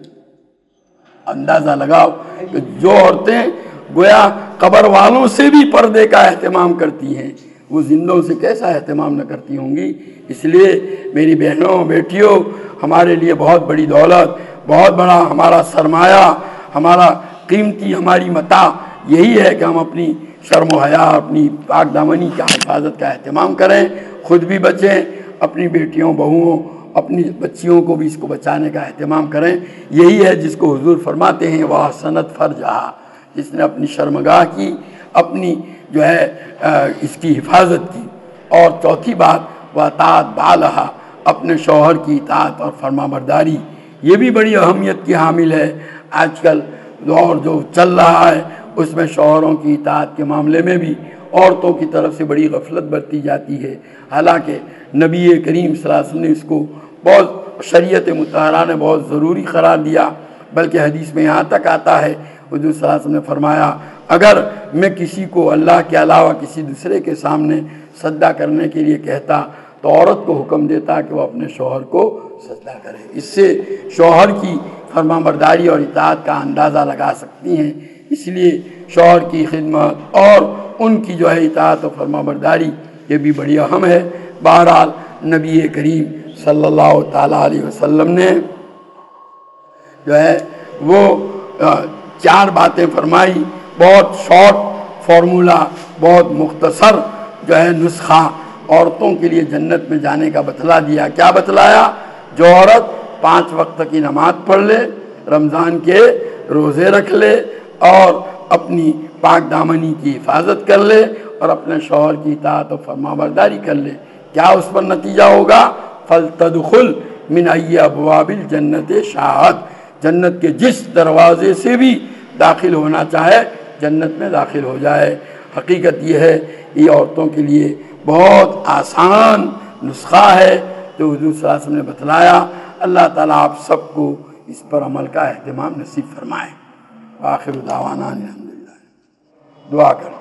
اندازہ لگاؤ کہ جو عورتیں گویا قبر والوں سے بھی پردے کا اہتمام کرتی ہیں وہ زندوں سے کیسا اہتمام نہ کرتی ہوں گی۔ اس لیے میری بہنوں بیٹیوں، ہمارے لیے بہت بڑی دولت، بہت بڑا ہمارا سرمایہ، ہمارا قیمتی ہماری متاع یہی ہے کہ ہم اپنی شرم و حیا، اپنی پاک دامنی کی حفاظت کا اہتمام کریں، خود بھی بچیں، اپنی بیٹیوں بہوؤں اپنی بچیوں کو بھی اس کو بچانے کا اہتمام کریں۔ یہی ہے جس کو حضور فرماتے ہیں وَأَحْسَنَتْ فَرْجَهَا، جس نے اپنی شرمگاہ کی، اپنی جو ہے اس کی حفاظت کی۔ اور چوتھی بات وَأَطَاعَتْ بَعْلَهَا، اپنے شوہر کی اطاعت اور فرما برداری، یہ بھی بڑی اہمیت کی حامل ہے۔ آج کل دور جو چل رہا ہے اس میں شوہروں کی اطاعت کے معاملے میں بھی عورتوں کی طرف سے بڑی غفلت برتی جاتی ہے، حالانکہ نبی کریم صلی اللہ علیہ وسلم نے اس کو بہت شریعت مطہرہ نے بہت ضروری قرار دیا، بلکہ حدیث میں یہاں تک آتا ہے حضور صلی اللہ علیہ وسلم نے فرمایا اگر میں کسی کو اللہ کے علاوہ کسی دوسرے کے سامنے سجدہ کرنے کے لیے کہتا تو عورت کو حکم دیتا کہ وہ اپنے شوہر کو سجدہ کرے۔ اس سے شوہر کی فرما برداری اور اطاعت کا اندازہ لگا سکتی ہیں، اس لیے شوہر کی خدمت اور ان کی جو ہے اطاعت و فرما برداری یہ بھی بڑی اہم ہے۔ بہرحال نبی کریم صلی اللہ تعالیٰ علیہ وسلم نے جو ہے وہ چار باتیں فرمائی، بہت شارٹ فارمولہ، بہت مختصر جو ہے نسخہ عورتوں کے لیے جنت میں جانے کا بتلا دیا۔ کیا بتلایا؟ جو عورت پانچ وقت کی نماز پڑھ لے، رمضان کے روزے رکھ لے اور اپنی پاک دامنی کی حفاظت کر لے اور اپنے شوہر کی اطاعت و فرما برداری کر لے، کیا اس پر نتیجہ ہوگا؟ فَلْتَدْخُلْ مِنْ أَيِّ أَبْوَابِ الْجَنَّةِ شَاءَتْ، جنت کے جس دروازے سے بھی داخل ہونا چاہے جنت میں داخل ہو جائے۔ حقیقت یہ ہے یہ عورتوں کے لیے بہت آسان نسخہ ہے جو حضور صلی اللہ علیہ وسلم نے بتلایا۔ اللہ تعالیٰ آپ سب کو اس پر عمل کا اہتمام نصیب فرمائے۔ آخر دعوانا الحمدللہ، دعا کرتے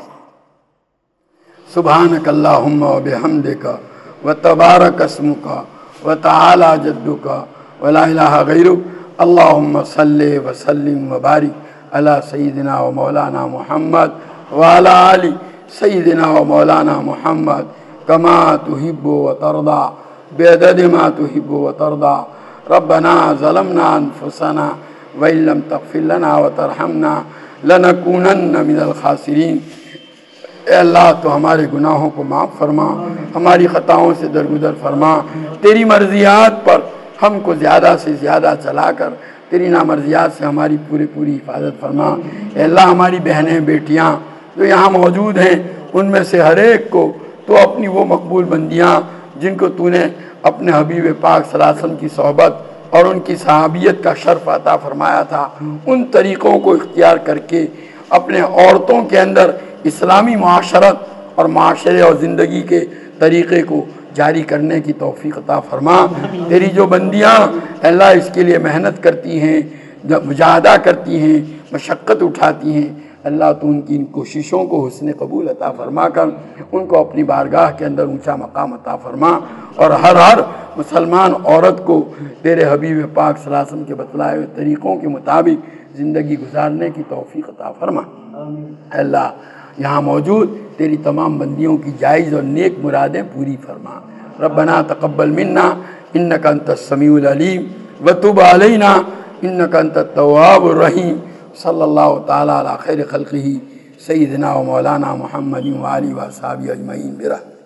سبحانک اللہم و بحمدک و تبارک اسمک و تعالی جدک و لا الہ غیرک، اللہم صلی وسلم و بارک علی سیدنا و مولانا محمد و علی آل سیدنا و مولانا محمد کما تحب و ترضى بعدد ما تحب و ترضى۔ ربنا ظلمنا انفسنا وإن لم تغفر لنا وترحمنا لنكونن من الخاسرین۔ اے اللہ تو ہمارے گناہوں کو معاف فرما، ہماری خطاؤں سے درگزر فرما، تیری مرضیات پر ہم کو زیادہ سے زیادہ چلا کر تیری نامرضیات سے ہماری پوری پوری حفاظت فرما۔ اے اللہ ہماری بہنیں بیٹیاں جو یہاں موجود ہیں ان میں سے ہر ایک کو تو اپنی وہ مقبول بندیاں جن کو تو نے اپنے حبیب پاک صلی اللہ علیہ وسلم کی صحبت اور ان کی صحابیت کا شرف عطا فرمایا تھا، ان طریقوں کو اختیار کر کے اپنے عورتوں کے اندر اسلامی معاشرت اور معاشرے اور زندگی کے طریقے کو جاری کرنے کی توفیق عطا فرما۔ تیری جو بندیاں اللہ اس کے لیے محنت کرتی ہیں، مجاہدہ کرتی ہیں، مشقت اٹھاتی ہیں، اللہ تو ان کی ان کوششوں کو حسن قبول عطا فرما کر ان کو اپنی بارگاہ کے اندر اونچا مقام عطا فرما، اور ہر ہر مسلمان عورت کو تیرے حبیب پاک صلی اللہ علیہ وسلم کے بتلائے ہوئے طریقوں کے مطابق زندگی گزارنے کی توفیق عطا فرما۔ اللہ یہاں موجود تیری تمام بندیوں کی جائز اور نیک مرادیں پوری فرما۔ ربنا تقبل منا انک انت السمیع العلیم وتب علینا انک انت التواب الرحیم۔ صلی اللہ تعالی علی خیر خلقہ سیدنا و مولانا محمد و آلہ و اصحابہ اجمعین برحمتہ۔